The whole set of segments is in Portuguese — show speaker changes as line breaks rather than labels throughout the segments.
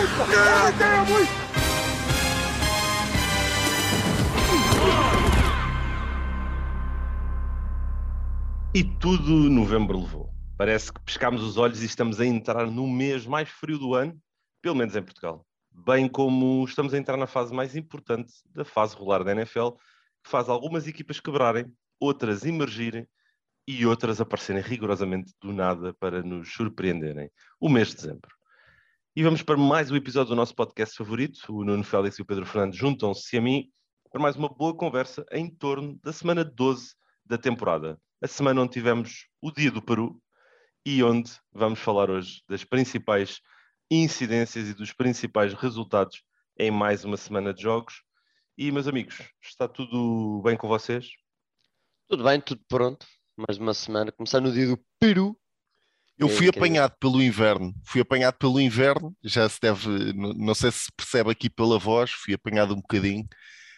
E tudo novembro levou. Parece que pescámos os olhos e estamos a entrar no mês mais frio do ano, pelo menos em Portugal. Bem como estamos a entrar na fase mais importante da fase regular da NFL, que faz algumas equipas quebrarem, outras emergirem e outras aparecerem rigorosamente do nada para nos surpreenderem. O mês de dezembro. E vamos para mais um episódio do nosso podcast favorito. O Nuno Félix e o Pedro Fernandes juntam-se a mim para mais uma boa conversa em torno da semana 12 da temporada. A semana onde tivemos o Dia do Peru e onde vamos falar hoje das principais incidências e dos principais resultados em mais uma semana de jogos. E, meus amigos, está tudo bem com vocês?
Tudo bem, tudo pronto. Mais uma semana, começar no Dia do Peru.
Eu fui apanhado pelo inverno, já se deve, não sei se percebe aqui pela voz, fui apanhado um bocadinho,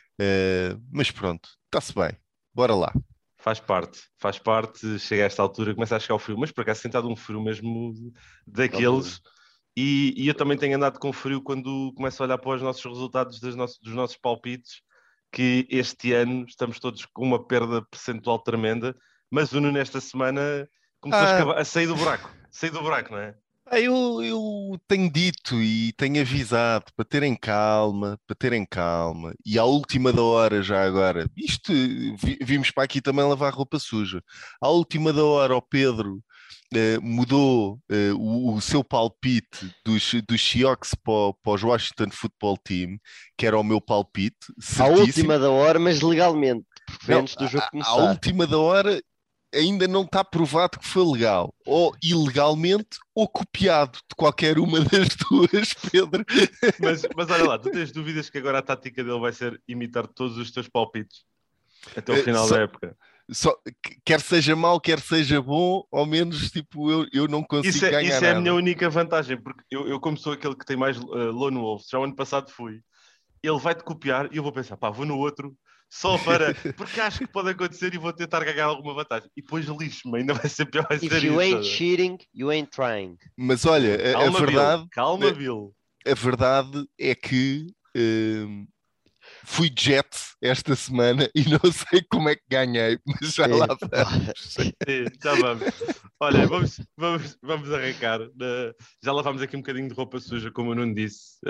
mas pronto, está-se bem, bora lá.
Faz parte, chega a esta altura, começa a chegar o frio, mas por acaso sentado um frio mesmo daqueles, e eu também tenho andado com frio quando começo a olhar para os nossos resultados dos nossos palpites, que este ano estamos todos com uma perda percentual tremenda, mas o Nuno esta semana começou a sair do buraco, não é?
Eu tenho dito e tenho avisado para terem calma, e à última da hora já agora, isto vimos para aqui também lavar roupa suja, à última da hora o Pedro mudou o seu palpite dos Seahawks para os Washington Football Team, que era o meu palpite, certíssimo.
À última da hora, mas legalmente, porque antes do jogo começar.
À última da hora ainda não está provado que foi legal, ou ilegalmente, ou copiado de qualquer uma das duas, Pedro.
Mas olha lá, tu tens dúvidas que agora a tática dele vai ser imitar todos os teus palpites até o final da época?
Quer seja mau, quer seja bom, ao menos tipo, eu não consigo ganhar nada.
Isso é a minha única vantagem, porque eu como sou aquele que tem mais lone wolves, já o ano passado fui, ele vai-te copiar e eu vou pensar, vou no outro, só para, porque acho que pode acontecer e vou tentar ganhar alguma vantagem. E depois lixo-me, ainda vai ser pior. Vai
If
ser
you
isso,
ain't cheating, you ain't trying.
Mas olha,
calma, Bill.
A verdade é que fui jet esta semana e não sei como é que ganhei, mas já lá vamos.
Já vamos. Olha, vamos arrancar. Já lavámos aqui um bocadinho de roupa suja, como o Nuno disse.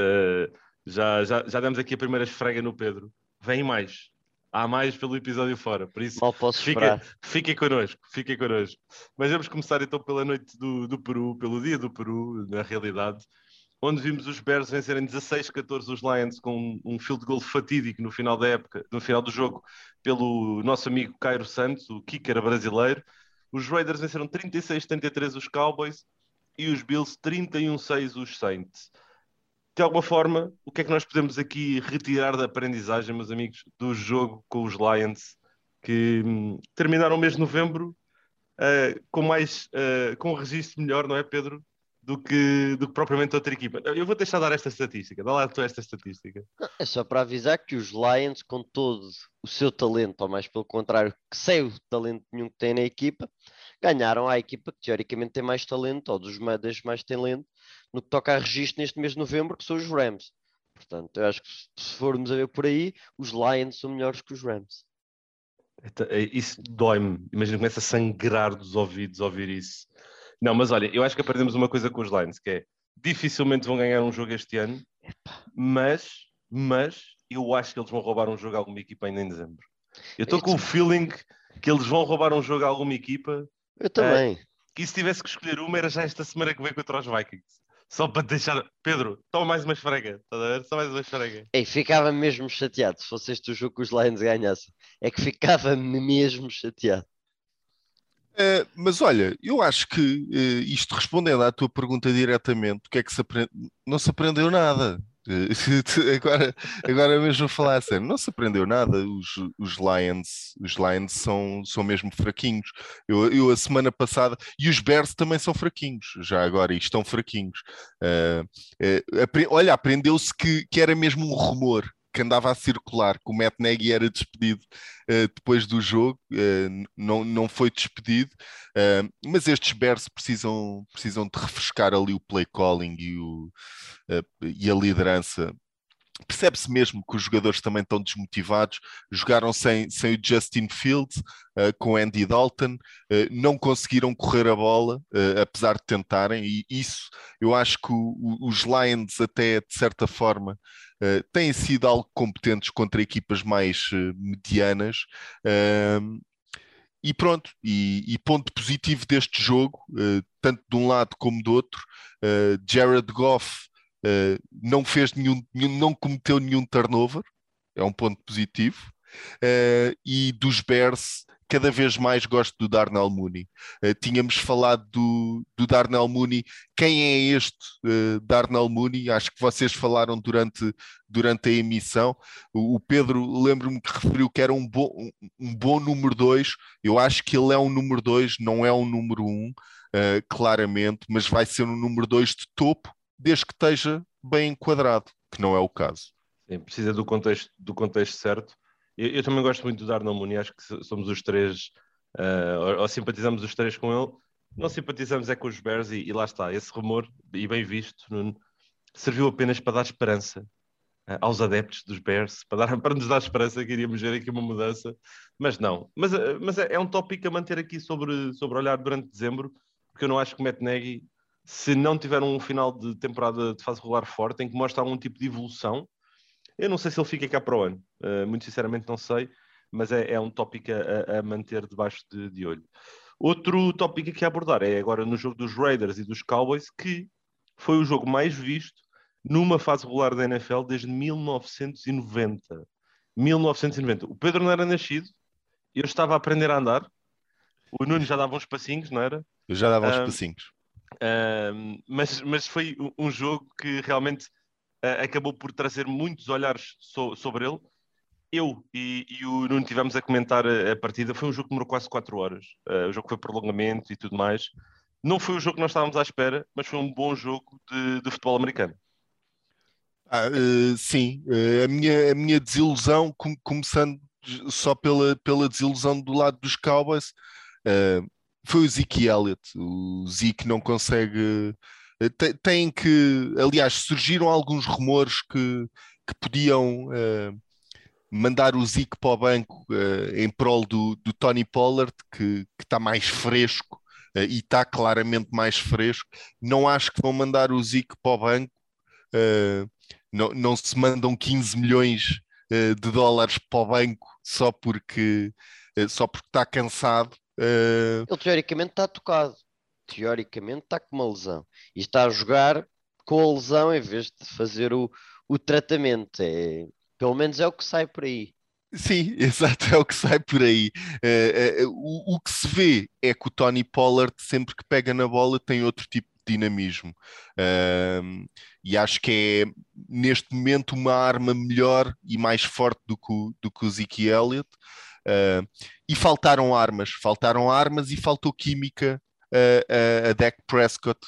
Já demos aqui a primeira esfrega no Pedro. Vem mais. Há mais pelo episódio fora, por isso
mal posso esperar.
Fiquem connosco. Mas vamos começar então pela noite do Peru, pelo dia do Peru, na realidade, onde vimos os Bears vencerem 16-14 os Lions com um field goal fatídico no final da época, no final do jogo, pelo nosso amigo Cairo Santos, o kicker brasileiro. Os Raiders venceram 36-33 os Cowboys e os Bills 31-6 os Saints. De alguma forma, o que é que nós podemos aqui retirar da aprendizagem, meus amigos, do jogo com os Lions, que terminaram o mês de novembro com um registro melhor, não é, Pedro, do que propriamente outra equipa? Eu vou deixar dar esta estatística. Dá lá tu esta estatística.
É só para avisar que os Lions, com todo o seu talento, ou mais pelo contrário, que sem o talento nenhum que tem na equipa, ganharam à equipa que teoricamente tem mais talento, ou dos mais talento, no que toca a registro neste mês de novembro, que são os Rams. Portanto, eu acho que se formos a ver por aí, os Lions são melhores que os Rams.
Isso dói-me. Imagina, começa a sangrar dos ouvidos ouvir isso. Não, mas olha, eu acho que aprendemos uma coisa com os Lions, que é, dificilmente vão ganhar um jogo este ano, mas eu acho que eles vão roubar um jogo a alguma equipa ainda em dezembro. Eu estou com o feeling que eles vão roubar um jogo a alguma equipa.
Eu também.
E se tivesse que escolher uma, era já esta semana que vem contra os Vikings. Só para deixar... Pedro, toma mais uma esfrega. Estás a ver? Só mais uma esfrega.
Ficava mesmo chateado se fosse este o jogo que os Lions ganhassem. É que ficava mesmo chateado.
Mas olha, eu acho que isto respondendo à tua pergunta diretamente, o que é que se aprende? Não se aprendeu nada. Agora mesmo a falar a sério, não se aprendeu nada. Os Lions são mesmo fraquinhos. Eu a semana passada, e os Bears também são fraquinhos, já agora, e estão fraquinhos. Olha, aprendeu-se que era mesmo um rumor que andava a circular, que o Matt Nagy era despedido depois do jogo, não foi despedido, mas estes Bears precisam de refrescar ali o play calling e a liderança. Percebe-se mesmo que os jogadores também estão desmotivados, jogaram sem o Justin Fields, com Andy Dalton, não conseguiram correr a bola, apesar de tentarem, e isso eu acho que os Lions até de certa forma têm sido algo competentes contra equipas mais medianas, e pronto, e ponto positivo deste jogo, tanto de um lado como do outro, Jared Goff não fez não cometeu nenhum turnover, é um ponto positivo, e dos Bears cada vez mais gosto do Darnell Mooney. Tínhamos falado do Darnell Mooney. Quem é este Darnell Mooney? Acho que vocês falaram durante a emissão. O Pedro, lembro-me que referiu que era um bom número 2. Eu acho que ele é um número 2, não é um número 1, claramente, mas vai ser um número 2 de topo, desde que esteja bem enquadrado, que não é o caso.
Sim, precisa do contexto certo. Eu também gosto muito do Darnell Mooney, acho que somos os três, ou simpatizamos os três com ele. Não simpatizamos é com os Bears e lá está, esse rumor, e bem visto, Nuno, serviu apenas para dar esperança aos adeptos dos Bears, para nos dar esperança que iríamos ver aqui uma mudança, mas não. Mas é um tópico a manter aqui sobre olhar durante dezembro, porque eu não acho que o Matt Nagy, se não tiver um final de temporada de fase regular forte, em que mostra algum tipo de evolução, eu não sei se ele fica cá para o ano, muito sinceramente não sei, mas é um tópico a manter debaixo de olho. Outro tópico aqui a abordar é agora no jogo dos Raiders e dos Cowboys, que foi o jogo mais visto numa fase regular da NFL desde 1990. 1990. O Pedro não era nascido, eu estava a aprender a andar, o Nuno já dava uns passinhos, não era?
Eu já dava uns
Um,
passinhos.
mas foi um jogo que realmente acabou por trazer muitos olhares sobre ele. Eu e o Nuno tivemos a comentar a partida. Foi um jogo que demorou quase 4 horas. O jogo foi prolongamento e tudo mais. Não foi o jogo que nós estávamos à espera, mas foi um bom jogo de futebol americano.
Sim, a minha desilusão, começando só pela desilusão do lado dos Cowboys, uh, foi o Zeke Elliott. O Zeke não consegue. Tem que. Aliás, surgiram alguns rumores que podiam mandar o Zeke para o banco em prol do Tony Pollard, que está mais fresco e está claramente mais fresco. Não acho que vão mandar o Zeke para o banco. Não se mandam 15 milhões de dólares para o banco só porque está cansado.
Ele teoricamente está tocado, teoricamente está com uma lesão e está a jogar com a lesão em vez de fazer o tratamento. Pelo menos é o que sai por aí.
Sim, exato, é o que sai por aí. O que se vê é que o Tony Pollard, sempre que pega na bola, tem outro tipo de dinamismo. E acho que é, neste momento, uma arma melhor e mais forte do que o Zeke Elliott. E faltaram armas e faltou química a Dak Prescott.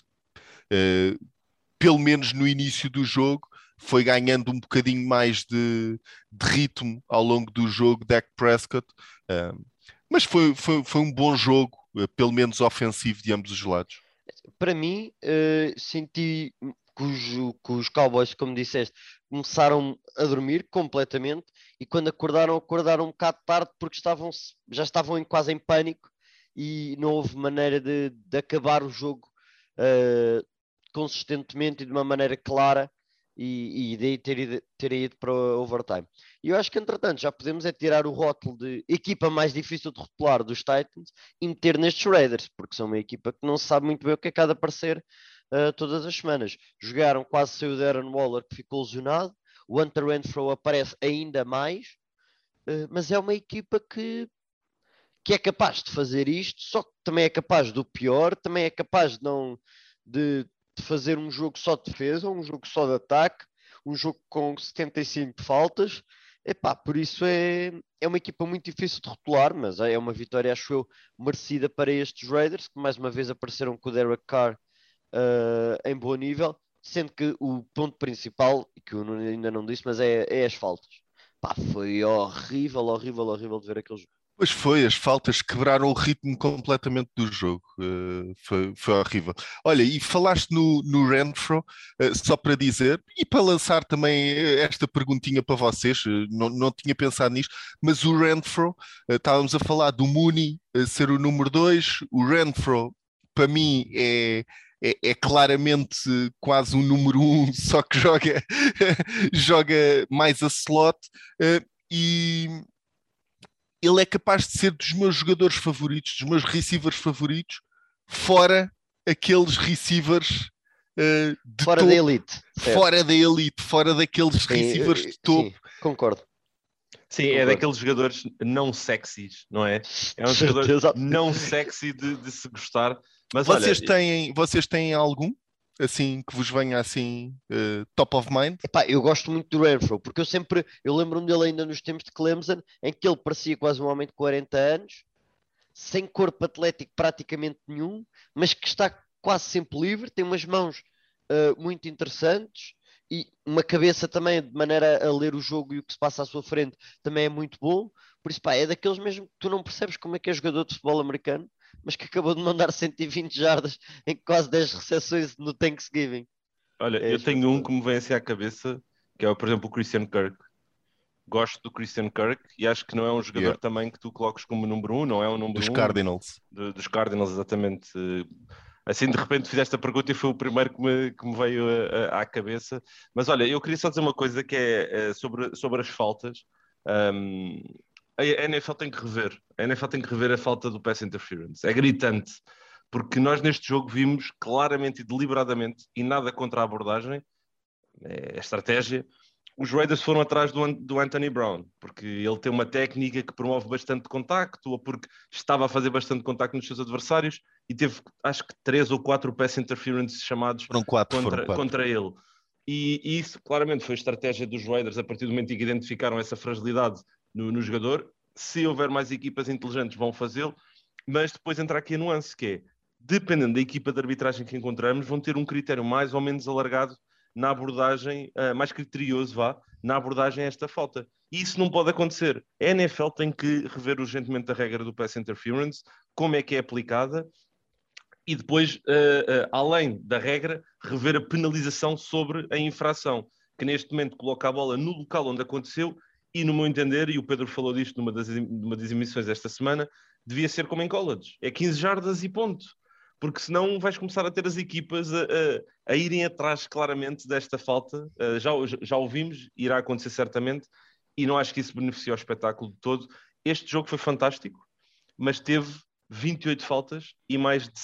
Pelo menos no início do jogo, foi ganhando um bocadinho mais de ritmo ao longo do jogo, Dak Prescott. Mas foi um bom jogo, pelo menos ofensivo de ambos os lados.
Para mim, senti que os Cowboys, como disseste, começaram a dormir completamente e quando acordaram um bocado tarde porque já estavam quase em pânico e não houve maneira de acabar o jogo eh, consistentemente e de uma maneira clara e daí ter ido para o overtime. E eu acho que, entretanto, já podemos é tirar o rótulo de equipa mais difícil de rotular dos Titans e meter nestes Raiders, porque são uma equipa que não se sabe muito bem o que é que há de aparecer todas as semanas. Jogaram quase sem o Darren Waller, que ficou lesionado. O Hunter Renfrow aparece ainda mais, mas é uma equipa que é capaz de fazer isto, só que também é capaz do pior, também é capaz de fazer um jogo só de defesa, um jogo só de ataque, um jogo com 75 faltas. Epá, por isso é uma equipa muito difícil de rotular, mas é uma vitória, acho eu, merecida para estes Raiders, que mais uma vez apareceram com o Derek Carr em bom nível. sendo que o ponto principal, que o Nuno ainda não disse, mas é as faltas. Pá, foi horrível, horrível, horrível de ver aquele jogo.
Pois foi, as faltas quebraram o ritmo completamente do jogo. Foi horrível. Olha, e falaste no Renfro, só para dizer, e para lançar também esta perguntinha para vocês, não tinha pensado nisto, mas o Renfro, estávamos a falar do Mooney ser o número 2, o Renfro, para mim, é claramente quase um número 1, só que joga mais a slot, e ele é capaz de ser dos meus jogadores favoritos, dos meus receivers favoritos, fora aqueles receivers de
Fora
topo,
da elite, certo?
fora da elite, fora daqueles
Sim,
receivers de topo.
sim, concordo.
Sim, é daqueles jogadores não sexys, não é? É um jogador
Certeza.
não sexy de se gostar. Mas
Vocês
olha,
vocês têm algum assim que vos venha assim top of mind?
Epá, eu gosto muito do Renfro, porque eu lembro-me dele ainda nos tempos de Clemson, em que ele parecia quase um homem de 40 anos, sem corpo atlético praticamente nenhum, mas que está quase sempre livre, tem umas mãos muito interessantes e uma cabeça também de maneira a ler o jogo e o que se passa à sua frente também é muito bom. Por isso, pá, é daqueles mesmo que tu não percebes como é que é jogador de futebol americano, mas que acabou de mandar 120 jardas em quase 10 recepções no Thanksgiving.
olha,
É
eu tenho um
espetacular.
que me vem assim à cabeça, que é, por exemplo, o Christian Kirk. Gosto do Christian Kirk e acho que não é um
Yeah.
jogador também que tu coloques como número 1, não é um número
Dos
1
Cardinals.
dos Cardinals, exatamente. Assim, de repente, fizeste a pergunta e foi o primeiro que me veio à cabeça. Mas olha, eu queria só dizer uma coisa que é sobre as faltas. Um, a NFL tem que rever. A NFL tem que rever a falta do pass interference. É gritante, porque nós neste jogo vimos claramente e deliberadamente, e nada contra a abordagem, é a estratégia, os Raiders foram atrás do Anthony Brown, porque ele tem uma técnica que promove bastante contacto, ou porque estava a fazer bastante contacto nos seus adversários, e teve, acho que, 3 ou 4 pass interference chamados
Foram quatro.
contra ele. E isso, claramente, foi a estratégia dos Raiders, a partir do momento em que identificaram essa fragilidade no jogador. Se houver mais equipas inteligentes, vão fazê-lo, mas depois entra aqui a nuance, que é, dependendo da equipa de arbitragem que encontramos, vão ter um critério mais ou menos alargado na abordagem, mais criterioso, na abordagem a esta falta. E isso não pode acontecer. A NFL tem que rever urgentemente a regra do pass interference, como é que é aplicada, e depois, além da regra, rever a penalização sobre a infração, que neste momento coloca a bola no local onde aconteceu e, no meu entender, e o Pedro falou disto numa das emissões desta semana, devia ser como em college. É 15 jardas e ponto. Porque senão vais começar a ter as equipas a irem atrás claramente desta falta. Já ouvimos, irá acontecer certamente, e não acho que isso beneficie ao espetáculo de todo. Este jogo foi fantástico, mas teve 28 faltas e mais de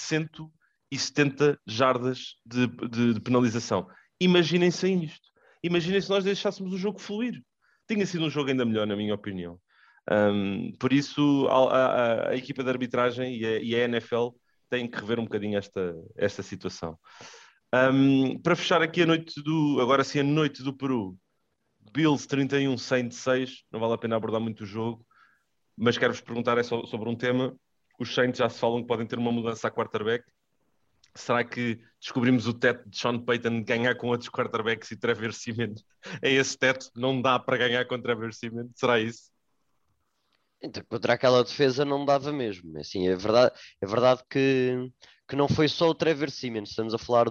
170 jardas de penalização. Imaginem sem isto. Imaginem se nós deixássemos o jogo fluir. Tinha sido um jogo ainda melhor, na minha opinião. Por isso, a equipa de arbitragem e a NFL têm que rever um bocadinho esta situação. Para fechar aqui agora sim, a noite do Peru, Bills 31, Saints 6, não vale a pena abordar muito o jogo, mas quero-vos perguntar sobre um tema. Os Saints já se falam que podem ter uma mudança a quarterback. Será que descobrimos o teto de Sean Payton de ganhar com outros quarterbacks e Trevor Siemian? É esse teto? Não dá para ganhar com Trevor Siemian? Será isso?
Então, contra aquela defesa não dava mesmo. Assim, é verdade que não foi só o Trevor Siemian. Estamos a falar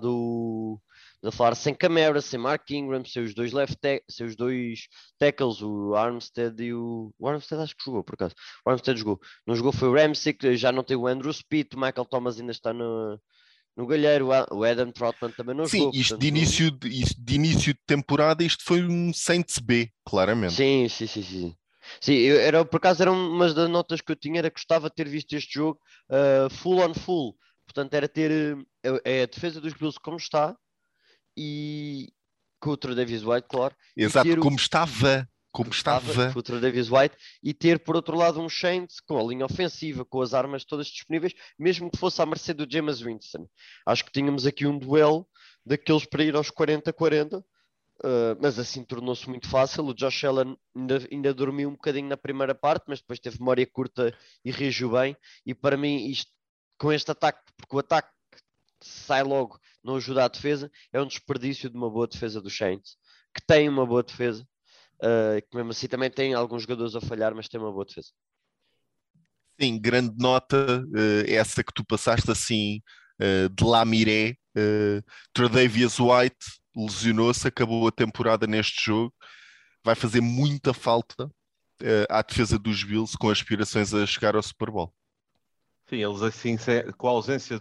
sem Camara, sem Mark Ingram, sem os dois sem os dois tackles, o Armstead e o Armstead acho que jogou, por acaso. O Armstead jogou. Não jogou foi o Ramsey, já não tem o Andrew Speed, o Michael Thomas ainda está no galheiro, o Adam Troutman também não
Sim,
jogou.
isto
Portanto,
isto de início de temporada, isto foi um Saints B, claramente.
sim, sim, sim, sim. Sim, por acaso era uma das notas que eu tinha, era que gostava de ter visto este jogo full on full. Portanto, era ter a defesa dos Bills como está e contra o Davis White, claro, e
Exato,
ter
como estava. Como estava.
contra o Davis White e ter por outro lado um Saints com a linha ofensiva, com as armas todas disponíveis, mesmo que fosse à mercê do Jameis Winston. Acho que tínhamos aqui um duelo daqueles para ir aos 40-40. Mas assim tornou-se muito fácil. O Josh Allen ainda dormiu um bocadinho na primeira parte, mas depois teve memória curta e reagiu bem. E para mim, com este ataque, porque o ataque sai logo, não ajuda a defesa, é um desperdício de uma boa defesa dos Saints, que tem uma boa defesa, que mesmo assim também tem alguns jogadores a falhar, mas tem uma boa defesa.
Sim, grande nota, essa que tu passaste assim, de Lamiré. Tre'Davious White lesionou-se, acabou a temporada neste jogo. Vai fazer muita falta à defesa dos Bills com aspirações a chegar ao Super Bowl.
Sim, eles assim, com a ausência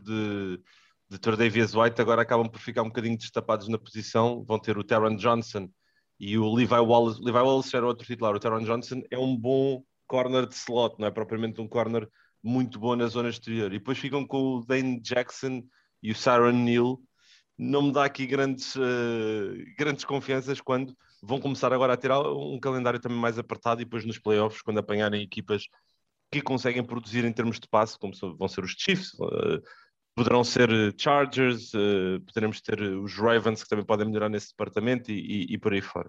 de Tre'Davious White, agora acabam por ficar um bocadinho destapados na posição. Vão ter o Taron Johnson e o Levi Wallace. Levi Wallace era outro titular. O Taron Johnson é um bom corner de slot, não é propriamente um corner muito bom na zona exterior. E depois ficam com o Dane Jackson e o Siron Neal. Não me dá aqui grandes confianças quando vão começar agora a ter um calendário também mais apertado e depois nos playoffs, quando apanharem equipas que conseguem produzir em termos de passe, como vão ser os Chiefs, poderão ser Chargers, poderemos ter os Ravens, que também podem melhorar nesse departamento e por aí fora.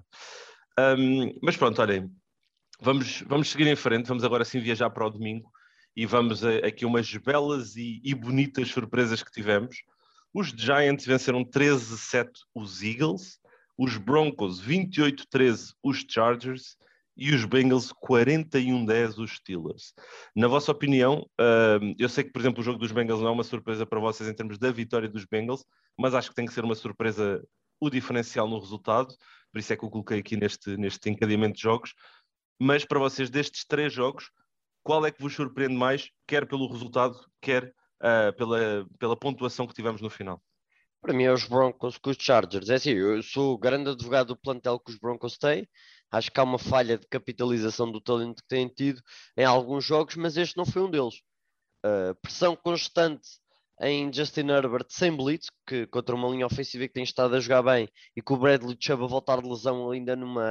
Mas pronto, olhem, vamos seguir em frente, vamos agora sim viajar para o domingo e vamos aqui umas belas e bonitas surpresas que tivemos. Os Giants venceram 13-7 os Eagles, os Broncos 28-13 os Chargers e os Bengals 41-10 os Steelers. Na vossa opinião, eu sei que, por exemplo, o jogo dos Bengals não é uma surpresa para vocês em termos da vitória dos Bengals, mas acho que tem que ser uma surpresa o diferencial no resultado, por isso é que eu coloquei aqui neste encadeamento de jogos. Mas para vocês, destes 3 jogos, qual é que vos surpreende mais, quer pelo resultado, quer pela pontuação que tivemos no final?
Para mim é os Broncos com os Chargers. É assim, eu sou o grande advogado do plantel que os Broncos têm. Acho que há uma falha de capitalização do talento que têm tido em alguns jogos, mas este não foi um deles. Pressão constante em Justin Herbert sem blitz, que contra uma linha ofensiva que tem estado a jogar bem e com o Bradley Chubb a voltar de lesão ainda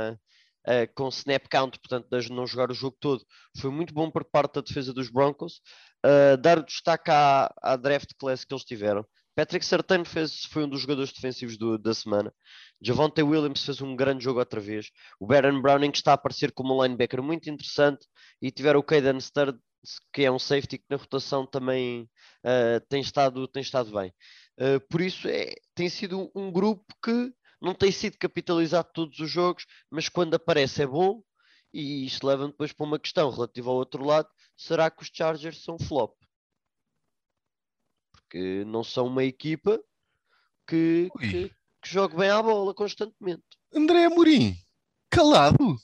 com snap count, portanto de não jogar o jogo todo, foi muito bom por parte da defesa dos Broncos. Dar o destaque à draft class que eles tiveram. Patrick Surtain foi um dos jogadores defensivos da semana. Javonte Williams fez um grande jogo outra vez. O Baron Browning que está a aparecer como um linebacker muito interessante. E tiveram o Caden Sturd, que é um safety que na rotação também tem estado bem. Por isso tem sido um grupo que não tem sido capitalizado todos os jogos, mas quando aparece é bom. E isto leva depois para uma questão relativa ao outro lado: será que os Chargers são flop? Porque não são uma equipa que jogue bem à bola constantemente.
André Amorim, calado.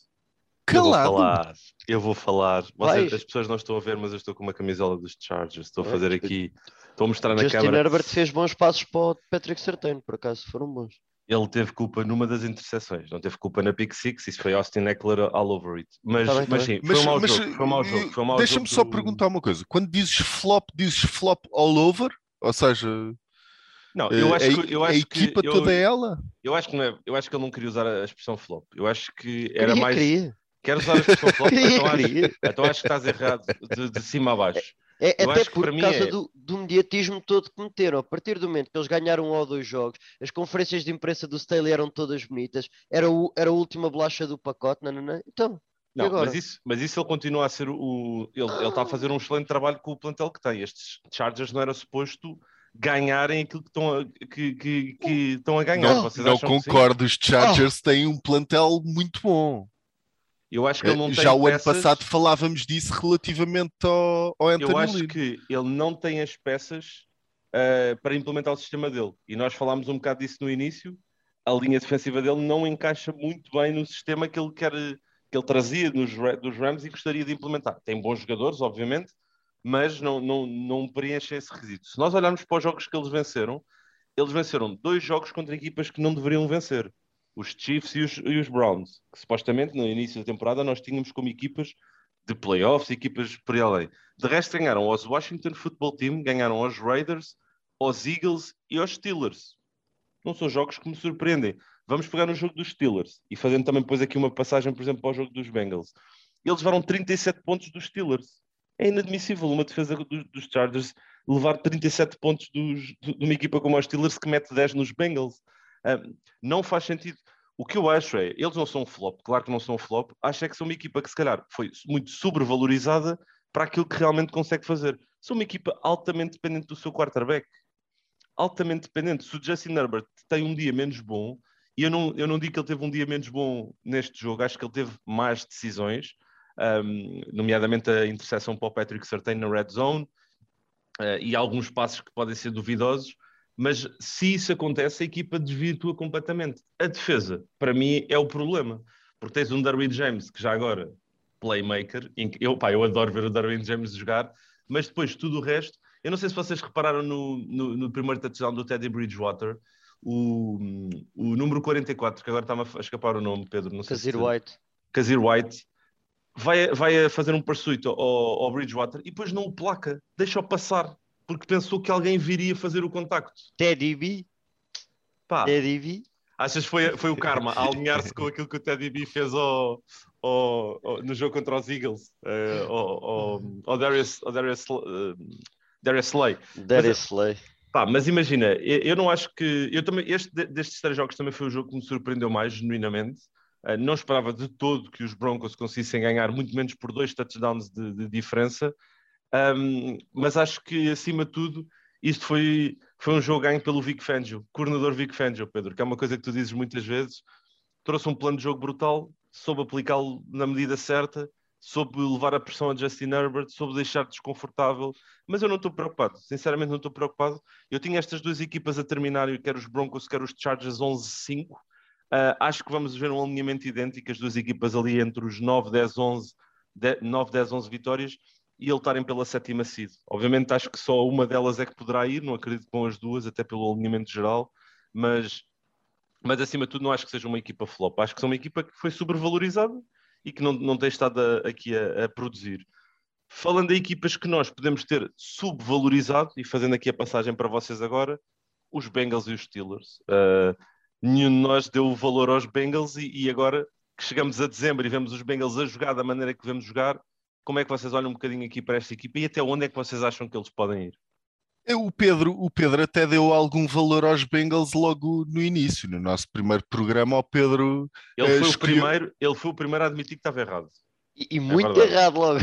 Eu vou falar. As pessoas não estão a ver, mas eu estou com uma camisola dos Chargers. Estou a fazer aqui, estou a mostrar na câmera.
Justin Herbert fez bons passos para o Patrick Surtain, por acaso foram bons.
Ele teve culpa numa das interseções, não teve culpa na pick six, isso foi Austin Eckler all over it. Mas sim, foi um mau jogo. Foi um mau
deixa-me só perguntar uma coisa. Quando dizes flop all over? Ou seja,
não, eu acho
a equipa toda é ela?
Eu acho que não é, eu acho que ele não queria usar a expressão flop. Eu acho que era mais.
Quer
usar a expressão flop? Então acho que estás errado de cima a baixo.
Até por causa do mediatismo todo que meteram. A partir do momento que eles ganharam 1 ou 2 jogos, as conferências de imprensa do Staley eram todas bonitas, era a última bolacha do pacote, não. Então,
não, mas isso ele continua a ser ele está a fazer um excelente trabalho com o plantel que tem. Estes Chargers não era suposto ganharem aquilo que estão a ganhar.
Não concordo, os Chargers têm um plantel muito bom.
Eu acho que ele não tem
já o ano passado falávamos disso relativamente ao Anthony
Eu acho
Lynn.
que ele não tem as peças para implementar o sistema dele. E nós falámos um bocado disso no início. A linha defensiva dele não encaixa muito bem no sistema que ele trazia dos Rams e gostaria de implementar. Tem bons jogadores, obviamente, mas não preenche esse requisito. Se nós olharmos para os jogos que eles venceram 2 jogos contra equipas que não deveriam vencer. Os Chiefs e os Browns, que supostamente no início da temporada nós tínhamos como equipas de playoffs, equipas por aí além. De resto ganharam aos Washington Football Team, ganharam aos Raiders, aos Eagles e aos Steelers. Não são jogos que me surpreendem. Vamos pegar no jogo dos Steelers e fazendo também depois aqui uma passagem, por exemplo, para o jogo dos Bengals. Eles levaram 37 pontos dos Steelers. É inadmissível uma defesa dos Chargers levar 37 pontos de uma equipa como os Steelers que mete 10 nos Bengals. Não faz sentido. O que eu acho eles não são flop, claro que não são flop, acho que são uma equipa que se calhar foi muito sobrevalorizada para aquilo que realmente consegue fazer. São uma equipa altamente dependente do seu quarterback. altamente dependente. Se o Justin Herbert tem um dia menos bom, e eu não digo que ele teve um dia menos bom neste jogo, acho que ele teve mais decisões, nomeadamente a interseção para o Patrick Surtain na red zone, e alguns passos que podem ser duvidosos, mas se isso acontece, a equipa desvirtua completamente. A defesa, para mim, é o problema, porque tens um Derwin James, que já agora, playmaker, eu adoro ver o Derwin James jogar, mas depois tudo o resto, eu não sei se vocês repararam no primeiro touchdown do Teddy Bridgewater, o número 44, que agora está-me a escapar o nome, Pedro, não sei
Kazir
se...
White.
Kazir White, vai a fazer um pursuit ao Bridgewater e depois não o placa, deixa-o passar, porque pensou que alguém viria fazer o contacto.
Teddy B.
Pá,
Teddy B.
achas que foi o karma a alinhar-se com aquilo que o Teddy B fez no jogo contra os Eagles, ao Darius Slay?
Darius Slay.
Pá, mas imagina, eu não acho que... Eu também, destes 3 jogos também foi o jogo que me surpreendeu mais, genuinamente. Não esperava de todo que os Broncos conseguissem ganhar, muito menos por 2 touchdowns de diferença. Mas acho que, acima de tudo, isto foi um jogo ganho pelo Vic Fangio, coordenador Vic Fangio, Pedro, que é uma coisa que tu dizes muitas vezes. Trouxe um plano de jogo brutal, soube aplicá-lo na medida certa, soube levar a pressão a Justin Herbert, soube deixar desconfortável, mas eu não estou preocupado, sinceramente não estou preocupado. Eu tinha estas 2 equipas a terminar, quer os Broncos, quer os Chargers 11-5. Acho que vamos ver um alinhamento idêntico, as 2 equipas ali entre os 9, 10, 11, 9, 10, 11 vitórias, e ele lutarem pela 7ª seed. Obviamente acho que só uma delas é que poderá ir, não acredito que com as 2, até pelo alinhamento geral, mas acima de tudo não acho que seja uma equipa flop, acho que são uma equipa que foi sobrevalorizada e que não tem estado aqui a produzir. Falando de equipas que nós podemos ter subvalorizado, e fazendo aqui a passagem para vocês agora, os Bengals e os Steelers. Nenhum de nós deu valor aos Bengals e agora que chegamos a dezembro e vemos os Bengals a jogar da maneira que devemos jogar, como é que vocês olham um bocadinho aqui para esta equipa e até onde é que vocês acham que eles podem ir?
O Pedro até deu algum valor aos Bengals logo no início, no nosso primeiro programa. O Pedro
ele foi
escolheu...
o primeiro a admitir que estava errado.
E muito errado logo.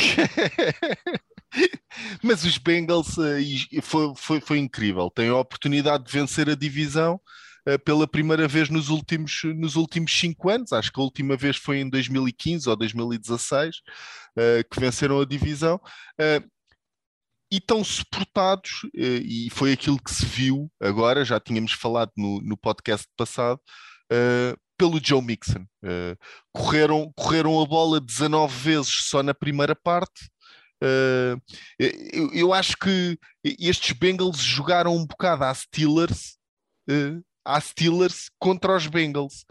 Mas os Bengals foi incrível. Tem a oportunidade de vencer a divisão pela primeira vez nos últimos 5 anos. Acho que a última vez foi em 2015 ou 2016 que venceram a divisão. E estão suportados, e foi aquilo que se viu agora, já tínhamos falado no podcast passado, pelo Joe Mixon. Correram a bola 19 vezes só na primeira parte. Eu acho que estes Bengals jogaram um bocado às Steelers contra os Bengals,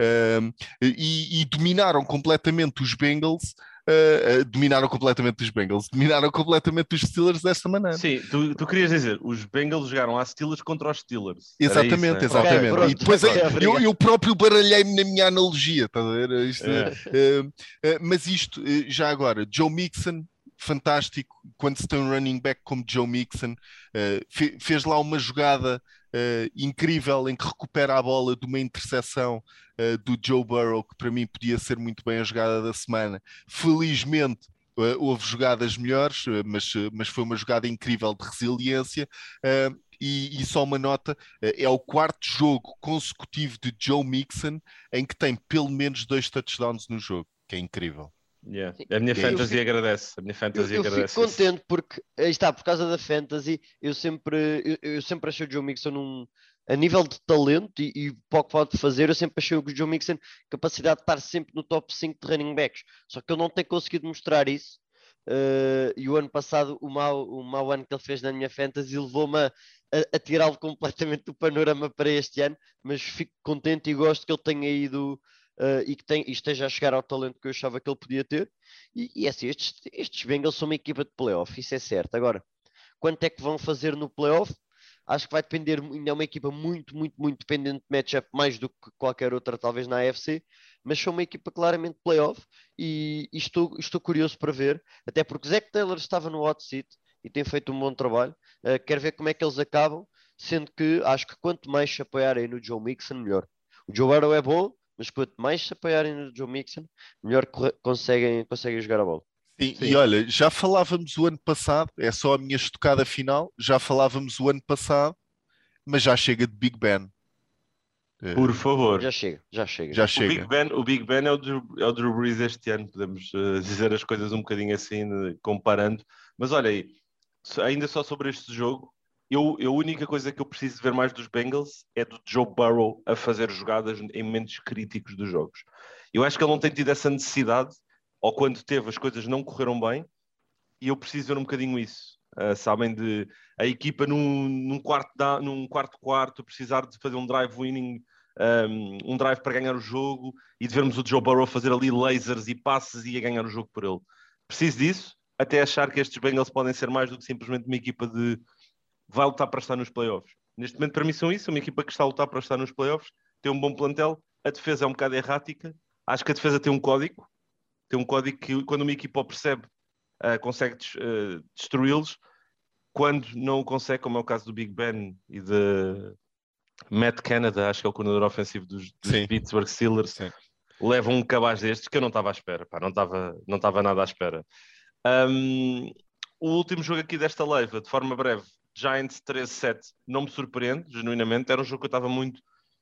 e dominaram completamente os Bengals. Dominaram completamente os Steelers desta maneira.
Sim, tu querias dizer, os Bengals jogaram às Steelers contra os Steelers.
Exatamente,
isso, né?
exatamente.
Okay,
e depois eu próprio baralhei-me na minha analogia, estás a ver? Mas isto, já agora, Joe Mixon, fantástico. Quando se tem um running back como Joe Mixon, fez lá uma jogada incrível em que recupera a bola de uma interseção do Joe Burrow, que para mim podia ser muito bem a jogada da semana. Felizmente houve jogadas melhores, mas foi uma jogada incrível de resiliência. E só uma nota, é o 4º jogo consecutivo de Joe Mixon em que tem pelo menos 2 touchdowns no jogo, que é incrível.
Yeah. A minha fantasy agradece.
Eu fico contente porque, aí está, por causa da fantasy, eu sempre achei o Joe Mixon a nível de talento e para o que pode fazer, eu sempre achei o Joe Mixon capacidade de estar sempre no top 5 de running backs, só que ele não tem conseguido mostrar isso. E o ano passado, o mau ano que ele fez na minha fantasy levou-me a tirá-lo completamente do panorama para este ano, mas fico contente e gosto que ele tenha ido e esteja a chegar ao talento que eu achava que ele podia ter. E assim, estes Bengals são uma equipa de playoff, isso é certo. Agora, quanto é que vão fazer no playoff? Acho que vai depender, ainda é uma equipa muito, muito, muito dependente de matchup, mais do que qualquer outra, talvez na AFC, mas são uma equipa claramente playoff e estou curioso para ver, até porque Zach Taylor estava no hot seat e tem feito um bom trabalho. Quero ver como é que eles acabam, sendo que acho que quanto mais se apoiarem no Joe Mixon, melhor. O Joe Burrow é bom, mas quanto mais se apoiarem no Joe Mixon, melhor conseguem jogar a bola.
Sim. E olha, já falávamos o ano passado, é só a minha estocada final, já falávamos o ano passado mas já chega de Big Ben.
Por favor.
Já chega, já chega.
Já
O
chega.
Big Ben é o Drew Brees este ano, podemos dizer as coisas um bocadinho assim, comparando. Mas olha aí, ainda só sobre este jogo, a única coisa que eu preciso de ver mais dos Bengals é do Joe Burrow a fazer jogadas em momentos críticos dos jogos. Eu acho que ele não tem tido essa necessidade, ou quando teve as coisas não correram bem, e eu preciso ver um bocadinho isso. Sabem, de a equipa num quarto precisar de fazer um drive winning, um drive para ganhar o jogo, e de vermos o Joe Burrow fazer ali lasers e passes e a ganhar o jogo por ele. Preciso disso, até achar que estes Bengals podem ser mais do que simplesmente uma equipa de vai lutar para estar nos playoffs. Neste momento, para mim, são isso, uma equipa que está a lutar para estar nos playoffs, tem um bom plantel, a defesa é um bocado errática, acho que a defesa tem um código que quando uma equipa o percebe, consegue destruí-los. Quando não o consegue, como é o caso do Big Ben e de Matt Canada, acho que é o coordenador ofensivo dos Pittsburgh Steelers,
Sim.
levam um cabaz destes que eu não estava à espera, pá, não estava nada à espera. O último jogo aqui desta leva, de forma breve, Giants 13-7, não me surpreende, genuinamente, era um jogo que eu estava muito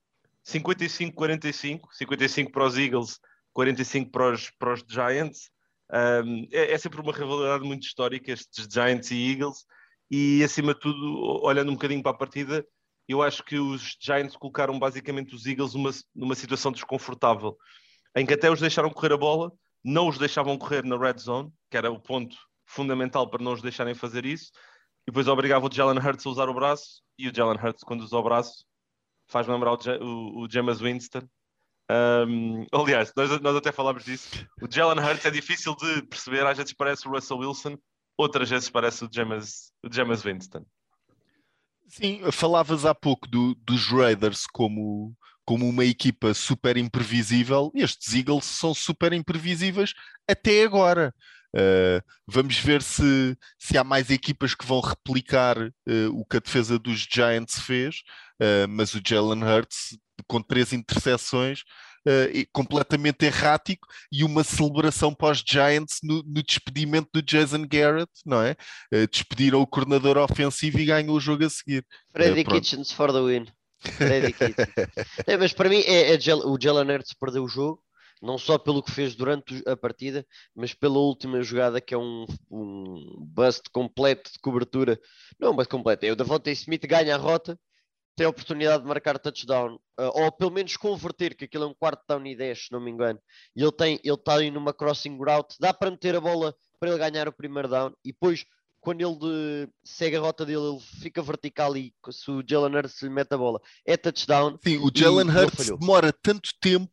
55-45, 55 para os Eagles, 45 para os Giants. É sempre uma rivalidade muito histórica, estes Giants e Eagles, e acima de tudo, olhando um bocadinho para a partida, eu acho que os Giants colocaram basicamente os Eagles numa situação desconfortável, em que até os deixaram correr a bola, não os deixavam correr na red zone, que era o ponto fundamental para não os deixarem fazer isso, e depois obrigava o Jalen Hurts a usar o braço, e o Jalen Hurts, quando usa o braço, faz-me lembrar o Jameis Winston. Aliás, nós até falámos disso. O Jalen Hurts é difícil de perceber, às vezes parece o Russell Wilson, outras vezes parece o Jameis Winston.
Sim, falavas há pouco dos Raiders como uma equipa super imprevisível. Estes Eagles são super imprevisíveis até agora. Vamos ver se há mais equipas que vão replicar o que a defesa dos Giants fez, mas o Jalen Hurts, com 3 interseções, completamente errático, e uma celebração para os Giants no despedimento do Jason Garrett, não é? Despediram o coordenador ofensivo e ganham o jogo a seguir.
Freddy Kitchens for the win. Freddy Kitchens. Mas para mim o Jalen Hurts perdeu o jogo, não só pelo que fez durante a partida, mas pela última jogada, que é um bust completo de cobertura. Não, um bust completo. O Devontae Smith ganha a rota, tem a oportunidade de marcar touchdown, ou pelo menos converter, que aquilo é um quarto down e 10, se não me engano. E ele está aí numa crossing route, dá para meter a bola para ele ganhar o primeiro down, e depois, quando ele segue a rota dele, ele fica vertical, e se o Jalen Hurts lhe mete a bola, é touchdown.
Sim, o Jalen Hurts demora tanto tempo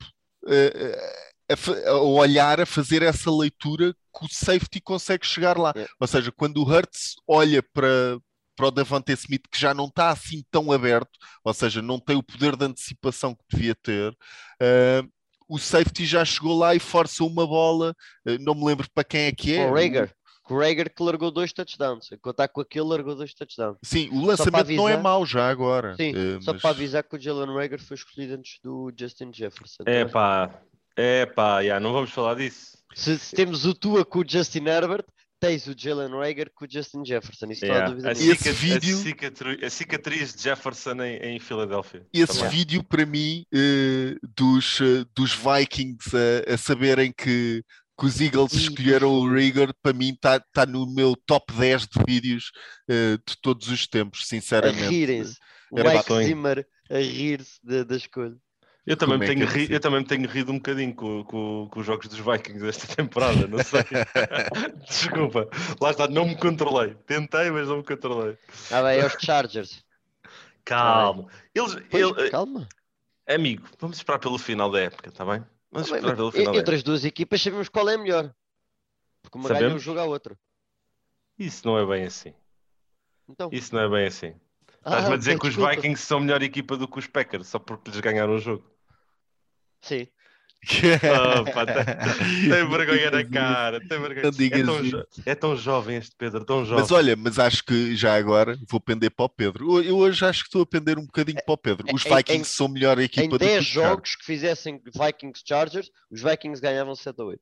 a olhar, a fazer essa leitura, que o safety consegue chegar lá. Ou seja, quando o Hurts olha para o Devontae Smith, que já não está assim tão aberto, ou seja, não tem o poder de antecipação que devia ter, o safety já chegou lá e força uma bola, não me lembro para quem é que é.
O Rager que largou 2 touchdowns. Enquanto está com aquele, largou 2 touchdowns.
Sim, o lançamento não é mau já agora.
Sim, só para avisar que o Jalen Rager foi escolhido antes do Justin Jefferson.
Não vamos falar disso.
Se temos o Tua com o Justin Herbert, tens o Jalen Rager com o Justin Jefferson. Isso não há dúvida nenhuma.
A cicatriz de Jefferson em Filadélfia.
Esse vídeo, para mim, dos Vikings a saberem que os Eagles escolheram o Rager, para mim está no meu top 10 de vídeos de todos os tempos, sinceramente.
A rirem-se. O Mike Zimmer a rir-se da escolha.
Eu também me tenho rido um bocadinho com os jogos dos Vikings esta temporada, não sei. Desculpa, lá está, não me controlei. Tentei, mas não me controlei.
Bem, é os Chargers.
Calma.
Calma.
Amigo, vamos esperar pelo final da época, está bem? Vamos esperar pelo final da época.
Entre as duas equipas sabemos qual é a melhor. Porque uma ganha um jogo à outra.
Isso não é bem assim.
Então.
Isso não é bem assim. Estás-me a dizer que os Vikings são melhor equipa do que os Packers, só porque lhes ganharam o jogo?
Sim.
Tem vergonha na cara, tem vergonha. É tão jovem este Pedro, tão jovem.
Mas olha, acho que já agora vou pender para o Pedro. Eu hoje acho que estou a pender um bocadinho para o Pedro. Os Vikings são melhor equipa do que os
10 jogos que fizessem Vikings Chargers, os Vikings ganhavam 7 a 8.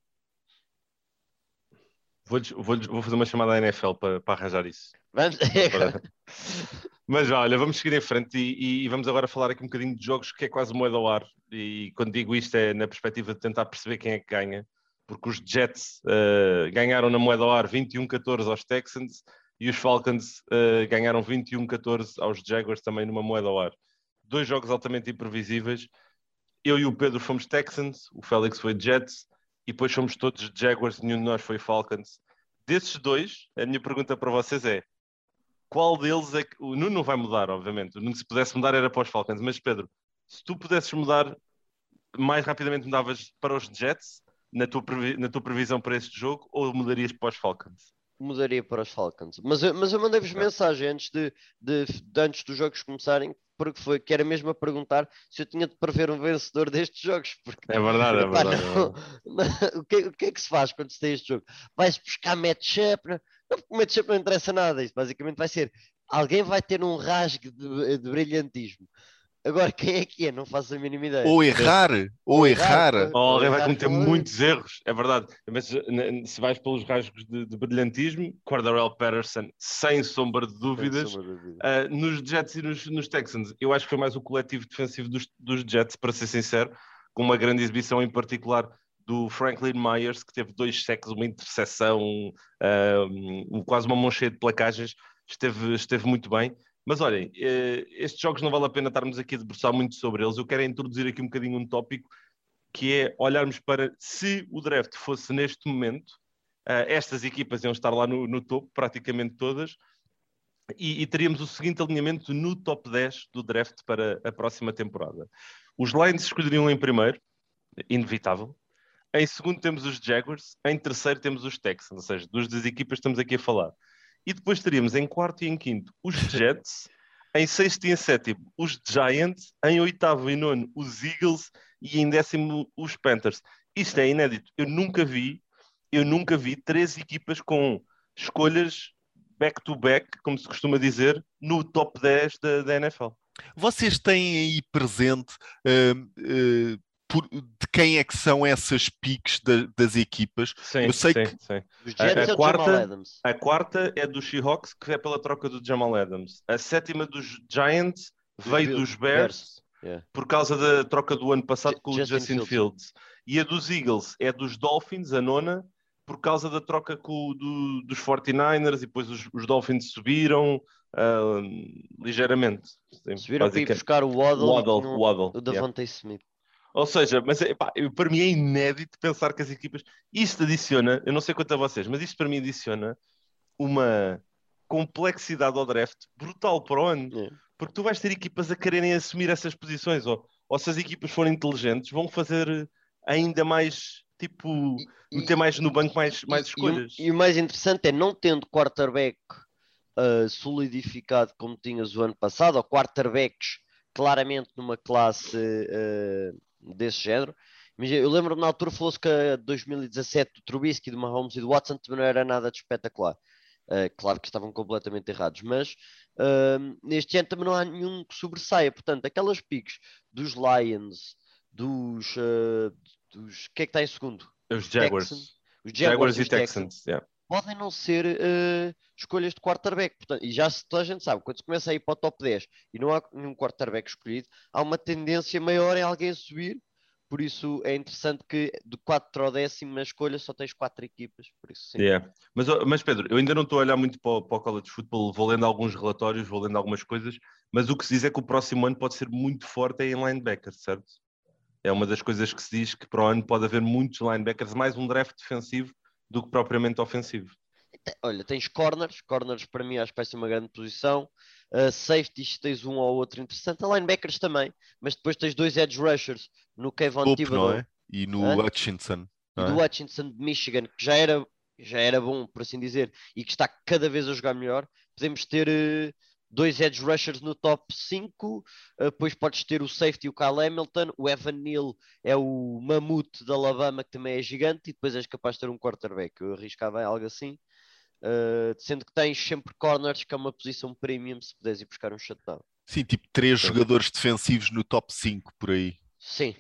Vou fazer uma chamada à NFL para arranjar isso.
Vamos.
Mas olha, vamos seguir em frente e vamos agora falar aqui um bocadinho de jogos que é quase moeda ao ar. E quando digo isto é na perspectiva de tentar perceber quem é que ganha, porque os Jets ganharam na moeda ao ar 21-14 aos Texans e os Falcons ganharam 21-14 aos Jaguars também numa moeda ao ar. Dois jogos altamente imprevisíveis. Eu e o Pedro fomos Texans, o Félix foi Jets e depois fomos todos Jaguars, nenhum de nós foi Falcons. Desses dois, a minha pergunta para vocês é: qual deles é que... O Nuno não vai mudar, obviamente. O Nuno, se pudesse mudar, era para os Falcons. Mas, Pedro, se tu pudesses mudar, mais rapidamente mudavas para os Jets, na tua previsão para este jogo, ou mudarias para os Falcons?
Mudaria para os Falcons. Mas eu mandei-vos mensagem antes dos jogos começarem, porque foi que era mesmo a perguntar se eu tinha de prever um vencedor destes jogos. Porque,
É verdade, é
epá,
verdade.
o que é que se faz quando se tem este jogo? Vai-se buscar matchup? Não, porque o matchup não interessa nada. Isto basicamente vai ser alguém vai ter um rasgo de brilhantismo. Agora, quem é que é? Não faço a mínima ideia.
Ou errar, ou errar.
Ou alguém vai
errar
cometer
claramente.
muitos erros, é verdade. Mas se vais pelos rasgos de brilhantismo, Cordarrelle Patterson, sem sombra de dúvidas.
Sem sombra de dúvida.
Nos Jets e nos Texans, eu acho que foi mais o coletivo defensivo dos Jets, para ser sincero, com uma grande exibição em particular do Franklin Myers, que teve 2 sacks, uma interseção, quase uma mão cheia de placagens, esteve muito bem. Mas olhem, estes jogos não vale a pena estarmos aqui a debruçar muito sobre eles. Eu quero introduzir aqui um bocadinho um tópico, que é olharmos para se o draft fosse neste momento, estas equipas iam estar lá no topo, praticamente todas, e teríamos o seguinte alinhamento no top 10 do draft para a próxima temporada. Os Lions escolheriam em primeiro, inevitável. Em segundo temos os Jaguars, em terceiro temos os Texans, ou seja, das equipas que estamos aqui a falar. E depois teríamos em quarto e em quinto os Jets, em sexto e em sétimo os Giants, em oitavo e nono os Eagles e em décimo os Panthers. Isto é inédito. Eu nunca vi 3 equipas com escolhas back-to-back, como se costuma dizer, no top 10 da NFL.
Vocês têm aí presente de quem é que são essas piques das equipas?
Sim,
Eu sei que
sim.
Os Jets é o Jamal Adams.
A quarta é dos Seahawks, que é pela troca do Jamal Adams. A sétima dos Giants veio dos Bears, por causa da troca do ano passado com o Justin Fields. E a dos Eagles é dos Dolphins, a nona, por causa da troca dos 49ers, e depois os Dolphins subiram ligeiramente.
Subiram para ir buscar o Waddle. O Devontae Smith.
Ou seja, mas para mim é inédito pensar que as equipas... Isto adiciona, eu não sei quanto a vocês, mas isto para mim adiciona uma complexidade ao draft brutal para o ano. Porque tu vais ter equipas a quererem assumir essas posições, ou se as equipas forem inteligentes, vão fazer ainda mais, meter mais no banco mais escolhas.
E o mais interessante é, não tendo quarterback solidificado como tinhas o ano passado, ou quarterbacks claramente numa classe desse género. Eu lembro-me na altura falou-se que 2017 do Trubisky, do Mahomes e do Watson também não era nada de espetacular. Claro que estavam completamente errados, mas neste ano também não há nenhum que sobressaia. Portanto, aquelas piques dos Lions, dos que é que está em segundo?
Os Jaguars.
Os Jaguars e
Texans.
Podem não ser escolhas de quarterback. Portanto, e já toda a gente sabe, quando se começa a ir para o top 10 e não há nenhum quarterback escolhido, há uma tendência maior em alguém subir. Por isso é interessante que de 4 ao 10º na escolha só tens 4 equipas. Por isso, sim.
Mas Pedro, eu ainda não estou a olhar muito para o college football, vou lendo alguns relatórios, vou lendo algumas coisas, mas o que se diz é que o próximo ano pode ser muito forte em linebackers, certo? É uma das coisas que se diz, que para o ano pode haver muitos linebackers, mais um draft defensivo do que propriamente ofensivo.
Olha, tens corners para mim acho que vai ser uma grande posição. Safeties tens um ou outro interessante. Linebackers também, mas depois tens 2 edge rushers no Kevin Thibodeau,
não é? E no Hutchinson.
E do Hutchinson de Michigan, que já era bom, por assim dizer, e que está cada vez a jogar melhor. Podemos ter 2 edge rushers no top 5, depois podes ter o safety, o Kyle Hamilton, o Evan Neal é o mamute da Alabama, que também é gigante, e depois és capaz de ter um quarterback. Eu arriscava algo assim, sendo que tens sempre corners, que é uma posição premium, se puderes ir buscar um shutdown.
Sim, tipo 3 jogadores defensivos no top 5, por aí.
Sim.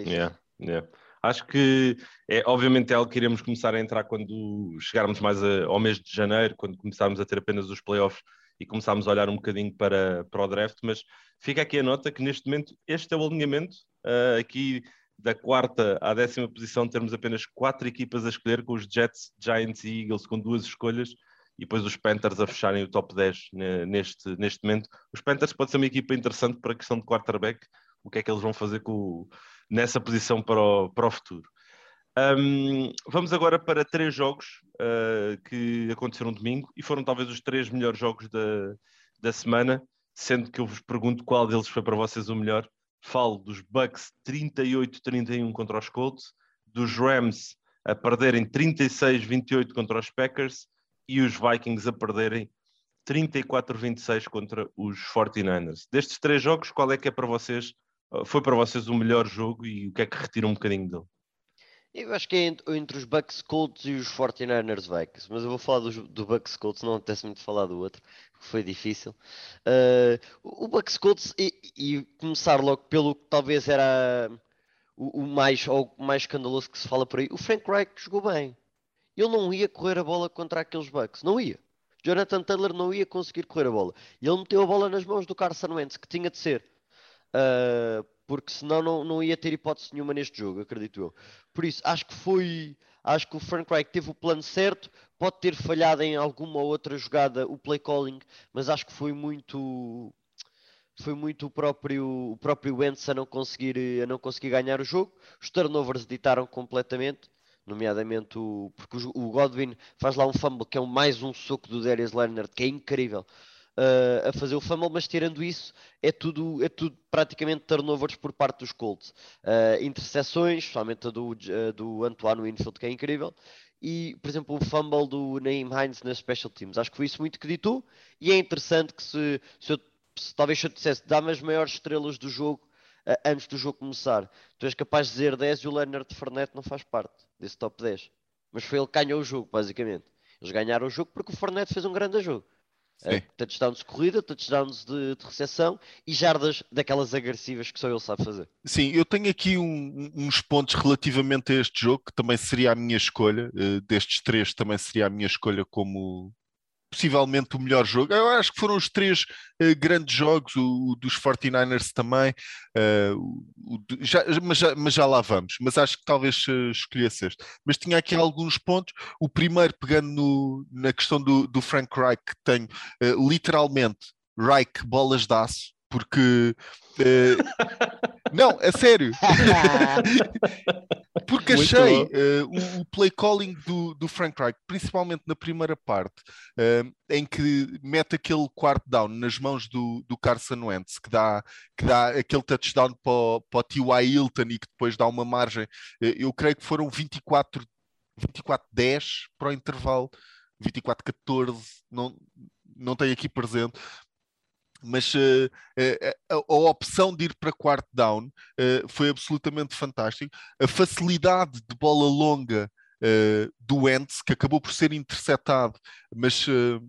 Acho que obviamente é algo que iremos começar a entrar quando chegarmos mais ao mês de janeiro, quando começarmos a ter apenas os playoffs e começámos a olhar um bocadinho para o draft, mas fica aqui a nota que neste momento este é o alinhamento, aqui da quarta à 10ª posição temos apenas 4 equipas a escolher, com os Jets, Giants e Eagles com 2 escolhas, e depois os Panthers a fecharem o top 10 neste momento. Os Panthers pode ser uma equipa interessante para a questão de quarterback, o que é que eles vão fazer nessa posição para o futuro. Vamos agora para 3 jogos que aconteceram domingo e foram talvez os 3 melhores jogos da semana, sendo que eu vos pergunto qual deles foi para vocês o melhor. Falo dos Bucks 38-31 contra os Colts, dos Rams a perderem 36-28 contra os Packers e os Vikings a perderem 34-26 contra os 49ers. Destes 3 jogos, qual é que para vocês, foi para vocês o melhor jogo e o que é que retiram um bocadinho dele?
Eu acho que é entre os Bucks Colts e os 49ers Vikings, mas eu vou falar do Bucks Colts, não apetece muito falar do outro, que foi difícil. O Bucks Colts, e começar logo pelo que talvez era o mais escandaloso que se fala por aí, o Frank Reich jogou bem. Ele não ia correr a bola contra aqueles Bucks, não ia. Jonathan Taylor não ia conseguir correr a bola. E ele meteu a bola nas mãos do Carson Wentz, que tinha de ser. Porque senão não ia ter hipótese nenhuma neste jogo, acredito eu. Por isso, acho que o Frank Reich teve o plano certo, pode ter falhado em alguma outra jogada o play calling, mas acho que foi muito o próprio Wentz a não conseguir ganhar o jogo. Os turnovers ditaram completamente, nomeadamente porque o Godwin faz lá um fumble que é mais um soco do Darius Leonard, que é incrível. A fazer o fumble, mas tirando isso é tudo praticamente turnovers por parte dos Colts. Interseções, somente a do Antoine Winfield, que é incrível, e por exemplo o fumble do Naeem Hines nas special teams, acho que foi isso muito que ditou. E é interessante que se talvez eu dissesse dá-me as maiores estrelas do jogo antes do jogo começar, tu és capaz de dizer 10 e o Leonard Fournette não faz parte desse top 10, mas foi ele que ganhou o jogo basicamente. Eles ganharam o jogo porque o Fournette fez um grande jogo. Touchdowns de corrida, touchdowns de recepção e jardas daquelas agressivas que só ele sabe fazer.
Sim, eu tenho aqui uns pontos relativamente a este jogo, que também seria a minha escolha, destes 3 também seria a minha escolha como possivelmente o melhor jogo. Eu acho que foram os 3 grandes jogos, o dos 49ers também, mas já lá vamos. Mas acho que talvez escolhesse este. Mas tinha aqui alguns pontos. O primeiro, pegando na questão do Frank Reich, que tenho literalmente Reich bolas de aço, porque não, é sério. Porque achei o play calling do Frank Reich, principalmente na primeira parte, em que mete aquele quarto down nas mãos do Carson Wentz, que dá aquele touchdown para o T.Y. Hilton e que depois dá uma margem. Eu creio que foram 24-10 para o intervalo, 24-14, não tenho aqui presente. Mas a opção de ir para quarto down foi absolutamente fantástico. A facilidade de bola longa do Wentz, que acabou por ser interceptado, mas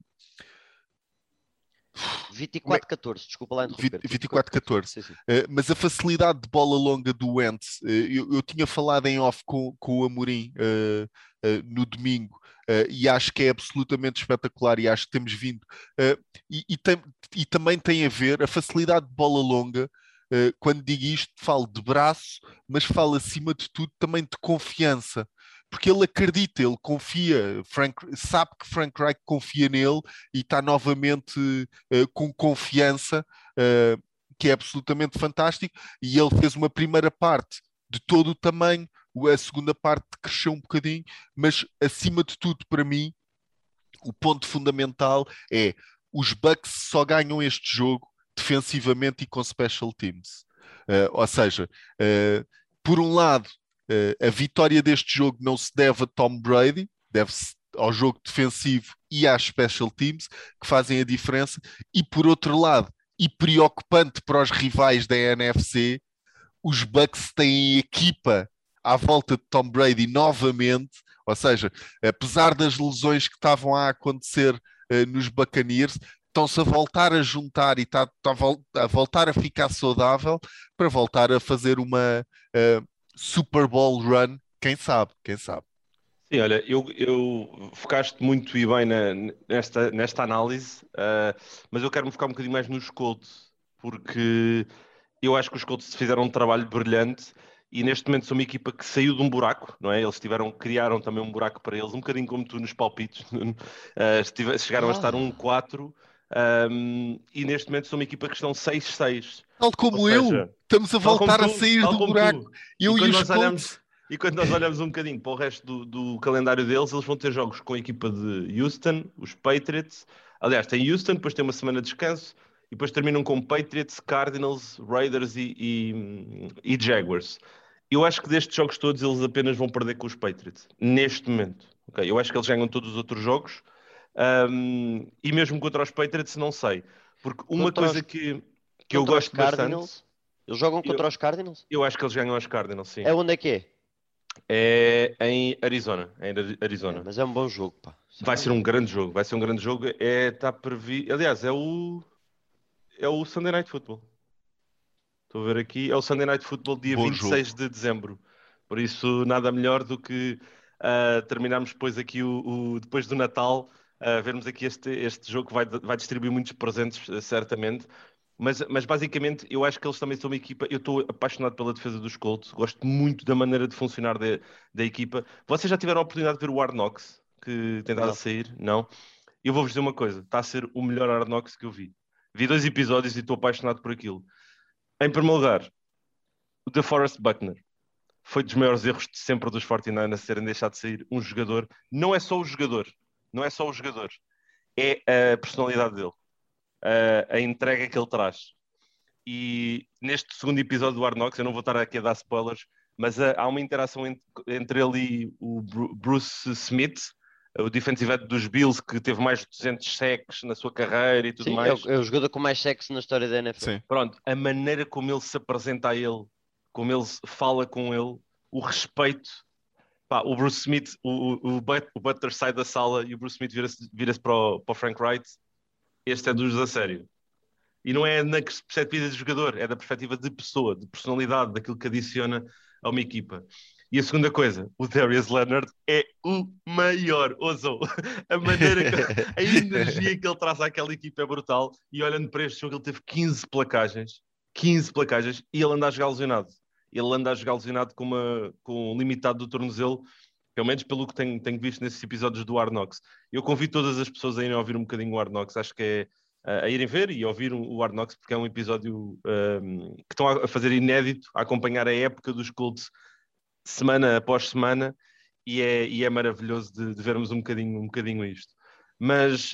24-14, desculpa lá interromper.
24-14. Mas a facilidade de bola longa do Wentz, eu tinha falado em off com o Amorim no domingo, e acho que é absolutamente espetacular e acho que temos vindo. E também tem a ver a facilidade de bola longa. Quando digo isto, falo de braço, mas falo acima de tudo também de confiança. Porque ele acredita, ele confia, sabe que Frank Reich confia nele e está novamente com confiança, que é absolutamente fantástico. E ele fez uma primeira parte de todo o tamanho, a segunda parte cresceu um bocadinho, mas acima de tudo, para mim, o ponto fundamental é os Bucks só ganham este jogo defensivamente e com special teams. Ou seja, por um lado, a vitória deste jogo não se deve a Tom Brady, deve-se ao jogo defensivo e às special teams, que fazem a diferença. E por outro lado, e preocupante para os rivais da NFC, os Bucks têm equipa à volta de Tom Brady novamente, ou seja, apesar das lesões que estavam a acontecer nos Buccaneers, estão-se a voltar a juntar e está a voltar a ficar saudável para voltar a fazer uma Super Bowl run, quem sabe.
Sim, olha, eu focaste muito e bem nesta análise, mas eu quero me focar um bocadinho mais nos Colts, porque eu acho que os Colts fizeram um trabalho brilhante e neste momento são uma equipa que saiu de um buraco, não é? Eles criaram também um buraco para eles, um bocadinho como tu nos palpites, chegaram a estar
Ah,
1-4, e neste momento são uma equipa que estão 6-6,
Tal
ou
como eu,
seja,
estamos a
tal como
voltar a
tu,
sair
tal
do
como
buraco.
tu. E
Eu e
quando
os
nós olhamos,
Colts.
e quando nós olhamos um bocadinho para o resto do calendário deles, eles vão ter jogos com a equipa de Houston, os Patriots. Aliás, tem Houston, depois tem uma semana de descanso, e depois terminam com Patriots, Cardinals, Raiders e Jaguars. Eu acho que destes jogos todos eles apenas vão perder com os Patriots, neste momento. Ok? Eu acho que eles ganham todos os outros jogos, e mesmo contra os Patriots, não sei. Porque uma
contra
coisa
os,
que eu
contra os
gosto bastante,
Cardinals. Eles jogam
eu,
contra os Cardinals?
eu acho que eles ganham aos Cardinals, sim.
É onde é que é?
É em Arizona,
É,
Arizona.
mas é um bom jogo, pá. Isso é um
Vai
bom
ser um
jogo.
grande jogo, vai ser um grande jogo. Está previsto. Aliás, é o Sunday Night Football. Estou a ver aqui, é o Sunday Night Football dia
Bom
26
jogo.
de dezembro. Por isso, nada melhor do que terminarmos depois aqui depois do Natal, vermos aqui este jogo que vai distribuir muitos presentes, certamente. Mas basicamente, eu acho que eles também são uma equipa. Eu estou apaixonado pela defesa dos Colts, gosto muito da maneira de funcionar da equipa. Vocês já tiveram a oportunidade de ver o Hard Knocks que tem dado a
Não.
sair? Não? Eu vou-vos dizer uma coisa: está a ser o melhor Hard Knocks que eu vi. Vi 2 episódios e estou apaixonado por aquilo. Em primeiro lugar, o DeForest Buckner foi dos maiores erros de sempre dos 49ers terem deixado de sair um jogador. Não é só o jogador, não é só o jogador, é a personalidade dele, a entrega que ele traz. E neste segundo episódio do Hard Knocks, eu não vou estar aqui a dar spoilers, mas há uma interação entre ele e o Bruce Smith, o defensive end dos Bills, que teve mais de 200 sacks na sua carreira e tudo
Sim, é o,
mais.
é o jogador com mais sexo na história da NFL.
Sim.
Pronto, a maneira como ele se apresenta a ele, como ele fala com ele, o respeito. Pá, o Bruce Smith, o Butler sai da sala e o Bruce Smith vira-se para o Frank Wright. Este é dos a sério. E não é na perspectiva de jogador, é da perspectiva de pessoa, de personalidade, daquilo que adiciona a uma equipa. E a segunda coisa, o Darius Leonard é o maior, ousou. A maneira, a energia que ele traz àquela equipa é brutal. E olhando para este jogo, ele teve 15 placagens, e ele anda a jogar lesionado. Ele anda a jogar lesionado com um limitado do tornozelo, pelo menos pelo que tenho visto nesses episódios do Hard Knocks. Eu convido todas as pessoas a irem ouvir um bocadinho o Hard Knocks, acho que é a irem ver e ouvir o Hard Knocks, porque é um episódio que estão a fazer inédito, a acompanhar a época dos Colts semana após semana, e é maravilhoso de vermos um bocadinho isto. Mas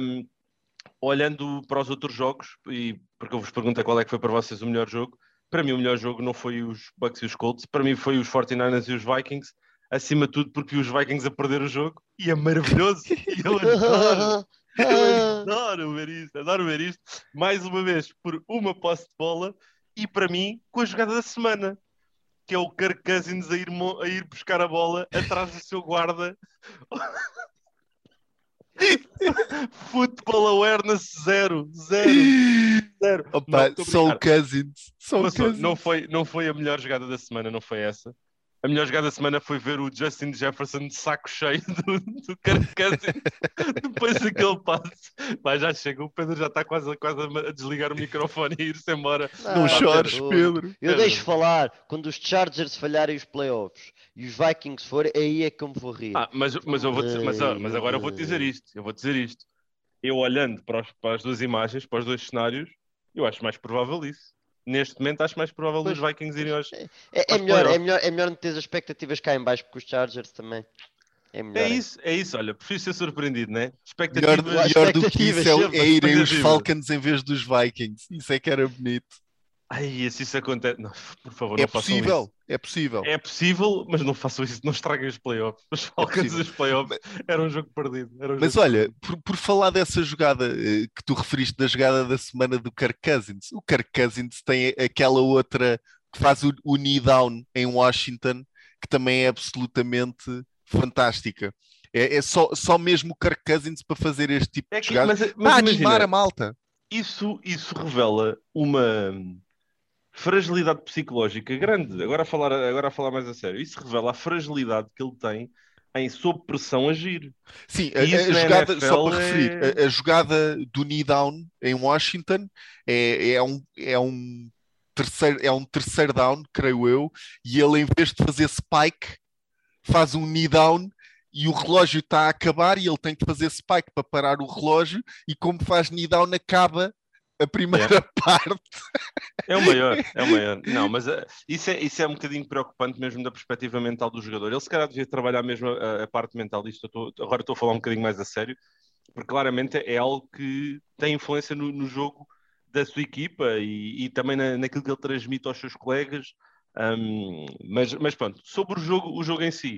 olhando para os outros jogos, e porque eu vos perguntei qual é que foi para vocês o melhor jogo, para mim o melhor jogo não foi os Bucks e os Colts, para mim foi os 49ers e os Vikings, acima de tudo porque vi os Vikings a perder o jogo, e é maravilhoso, e eu adoro. Eu adoro ver isto, mais uma vez, por uma posse de bola, e para mim, com a jogada da semana, que é o Kirk Cousins a ir buscar a bola atrás do seu guarda. Football awareness zero, zero, zero. Não,
Opa,
estou a
só o
brincar.
Cousins. Só o
Mas não
Cousins.
foi a melhor jogada da semana, não foi essa. A melhor jogada da semana foi ver o Justin Jefferson de saco cheio do Kirk Cousins depois daquele passe. Mas já chega, o Pedro já está quase a desligar o microfone e ir-se embora.
Não
Ah,
Pá,
chores,
Pedro,
fogo.
Pedro.
Eu deixo
Pedro.
falar. Quando os Chargers falharem os playoffs e os Vikings forem, aí é que eu me vou rir.
Mas eu vou dizer,
Ai,
mas
meu
agora eu vou dizer
Deus.
isto. Eu vou dizer isto. Eu olhando para as duas imagens, para os dois cenários, eu acho mais provável isso. Neste momento acho mais provável os
Pois,
Vikings irem
pois.
aos,
É
aos
melhor, é
playoffs.
melhor, é melhor não ter as expectativas cá em baixo, porque os Chargers também. É
É
melhor, é.
isso, é isso. Olha, prefiro ser surpreendido, né?
Melhor,
Expectativas
melhor do que
Expectativas
isso é,
sempre.
é irem os
expectativas.
Falcons em vez dos Vikings. Isso é que era bonito.
Ai, se isso acontece. Não, por favor,
É
não façam isso.
possível, é possível,
É possível, mas não façam isso. Não estraguem os playoffs. Os
é
Falcons e
possível.
os playoffs
Ma-
era um jogo perdido. Era um
Mas
jogo
olha,
perdido.
por falar dessa jogada que tu referiste, da jogada da semana do Kirk Cousins, o Kirk Cousins tem aquela outra que faz o knee down em Washington, que também é absolutamente fantástica. É só mesmo o Kirk Cousins para fazer este tipo
É
de
que,
jogadas,
mas
para animar a
imagina,
malta.
isso revela uma fragilidade psicológica grande. Agora a falar mais a sério. Isso revela a fragilidade que ele tem em sob pressão agir.
Sim,
E
a
isso na
jogada, só
NFL
para referir, a jogada do knee down em Washington é um terceiro down, creio eu, e ele em vez de fazer spike, faz um knee down e o relógio está a acabar e ele tem que fazer spike para parar o relógio e como faz knee down acaba a primeira
Yeah.
parte.
É o maior, é o maior. Não, mas isso é um bocadinho preocupante mesmo da perspectiva mental do jogador. Ele se calhar devia trabalhar mesmo a parte mental disto. Agora estou a falar um bocadinho mais a sério, porque claramente é algo que tem influência no jogo da sua equipa e também naquilo que ele transmite aos seus colegas. Mas pronto, sobre o jogo em si,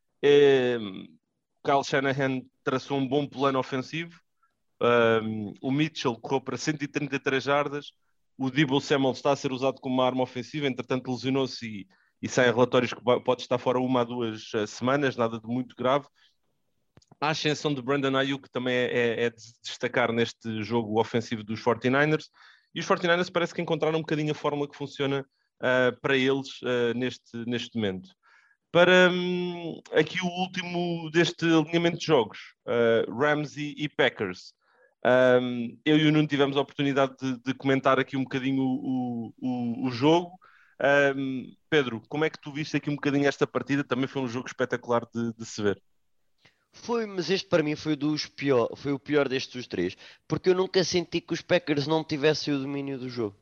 o Kyle Shanahan traçou um bom plano ofensivo. O Mitchell correu para 133 jardas. O Deebo Samuel está a ser usado como uma arma ofensiva, entretanto lesionou-se e saem relatórios que pode estar fora 1 a 2 semanas, nada de muito grave. A ascensão de Brandon Ayuk também é de destacar neste jogo ofensivo dos 49ers. E os 49ers parece que encontraram um bocadinho a fórmula que funciona para eles neste momento. Para aqui o último deste alinhamento de jogos, Rams e Packers. Eu e o Nuno tivemos a oportunidade de comentar aqui um bocadinho o jogo. Pedro, como é que tu viste aqui um bocadinho esta partida? Também foi um jogo espetacular de se ver.
Foi, mas este para mim foi o pior destes dos três, porque eu nunca senti que os Packers não tivessem o domínio do jogo.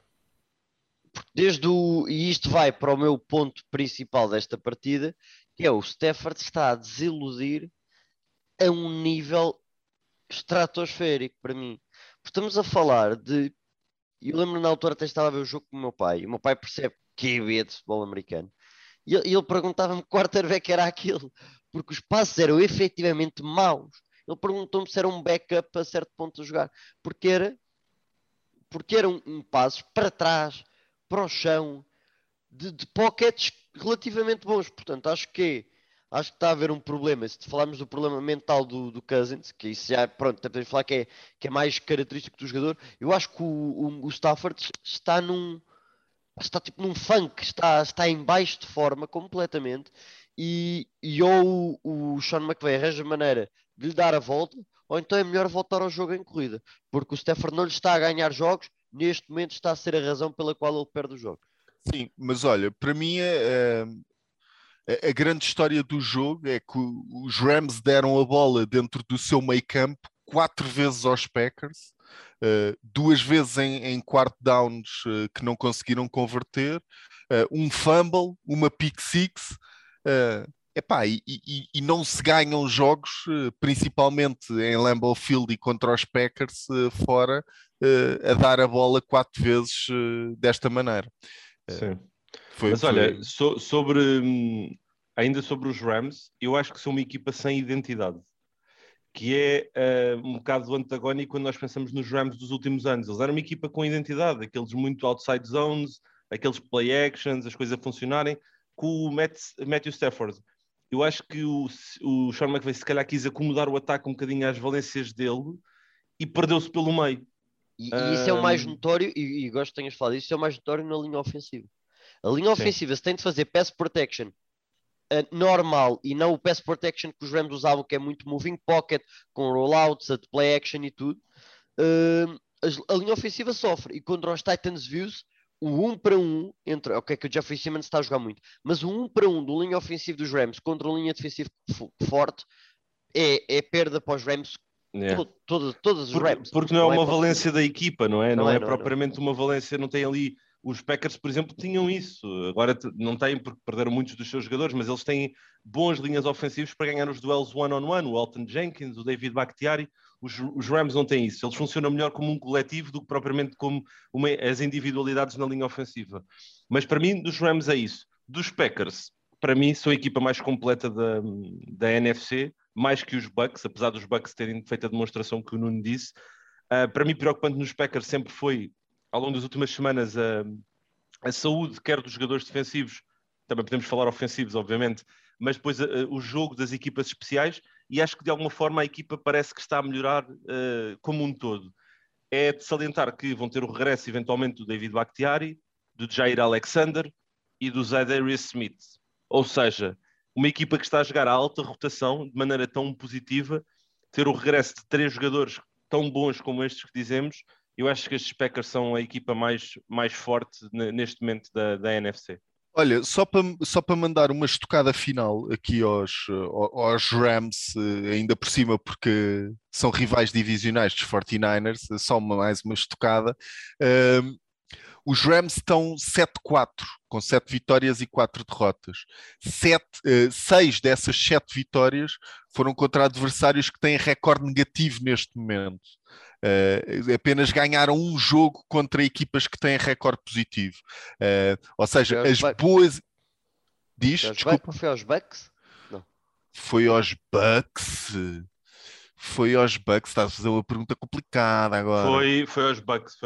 E isto vai para o meu ponto principal desta partida, que é o Stafford está a desiludir a um nível estratosférico para mim. Estamos a falar de. Eu lembro na altura até estava a ver o jogo com o meu pai. E o meu pai percebe que é de futebol americano. E ele perguntava-me que quarterback era aquele, porque os passos eram efetivamente maus. Ele perguntou-me se era um backup a certo ponto de jogar, porque era, porque era um passo para trás, para o chão, de pockets relativamente bons. Portanto, acho que está a haver um problema. Se falarmos do problema mental do Cousins, que isso já, pronto, podemos falar que é mais característico do jogador, eu acho que o Stafford está tipo num funk, está em baixo de forma completamente. E ou o Sean McVay arranja maneira de lhe dar a volta, ou então é melhor voltar ao jogo em corrida, porque o Stafford não lhe está a ganhar jogos, neste momento está a ser a razão pela qual ele perde o jogo.
Sim, mas olha, para mim a grande história do jogo é que os Rams deram a bola dentro do seu meio campo 4 vezes aos Packers, 2 vezes em quarto downs que não conseguiram converter, um fumble, uma pick six. Epá, e não se ganham jogos, principalmente em Lambeau Field e contra os Packers, fora, a dar a bola 4 vezes desta maneira.
Sim.
Foi,
Mas olha,
foi...
ainda sobre os Rams, eu acho que são uma equipa sem identidade, que é um bocado antagónico quando nós pensamos nos Rams dos últimos anos. Eles eram uma equipa com identidade, aqueles muito outside zones, aqueles play actions, as coisas a funcionarem, com o Matthew Stafford. Eu acho que o Sean McVay se calhar quis acomodar o ataque um bocadinho às valências dele e perdeu-se pelo meio.
E isso é o mais
Um,
notório, e gosto que tenhas falado, isso é o mais notório na linha ofensiva. A linha
sim,
ofensiva, se tem de fazer pass protection normal e não o pass protection que os Rams usavam, que é muito moving pocket, com rollouts, a play action e tudo, uh, a linha ofensiva sofre. E contra os Titans views, o 1 para 1 entre. Ok, que o Jeffrey Simmons está a jogar muito, mas o 1 para 1 do linha ofensiva dos Rams contra a linha defensiva forte é perda para os Rams,
yeah.
todos os Rams.
Porque não é
Não é
uma
para o time.
valência da equipa, não é?
Não
Não
é,
é
não é, não é.
propriamente uma valência, não tem ali. Os Packers, por exemplo, tinham isso. Agora não têm porque perderam muitos dos seus jogadores, mas eles têm boas linhas ofensivas para ganhar os duelos one-on-one. O Alton Jenkins, o David Bakhtiari. Os Rams não têm isso. Eles funcionam melhor como um coletivo do que propriamente como as individualidades na linha ofensiva. Mas para mim, dos Rams é isso. Dos Packers, para mim, são a equipa mais completa da NFC, mais que os Bucks, apesar dos Bucks terem feito a demonstração que o Nuno disse. Para mim, preocupante nos Packers sempre foi, ao longo das últimas semanas, a saúde, quer dos jogadores defensivos, também podemos falar ofensivos, obviamente, mas depois o jogo das equipas especiais, e acho que de alguma forma a equipa parece que está a melhorar como um todo. É de salientar que vão ter o regresso, eventualmente, do David Bakhtiari, do Jair Alexander e do Za'Darius Smith. Ou seja, uma equipa que está a jogar a alta rotação de maneira tão positiva, ter o regresso de 3 jogadores tão bons como estes que dizemos, eu acho que estes Packers são a equipa mais forte neste momento da NFC.
Olha, só para mandar uma estocada final aqui aos Rams, ainda por cima, porque são rivais divisionais dos 49ers, só mais uma estocada. Os Rams estão 7-4, com 7 vitórias e 4 derrotas. 6 dessas 7 vitórias foram contra adversários que têm recorde negativo neste momento. Apenas ganharam um jogo contra equipas que têm recorde positivo. Ou seja, as boas... Diz, desculpa.
Foi aos Bucks? Não.
Foi aos Bucks. Foi aos Bucks. Estás a fazer uma pergunta complicada agora.
Foi aos Bucks.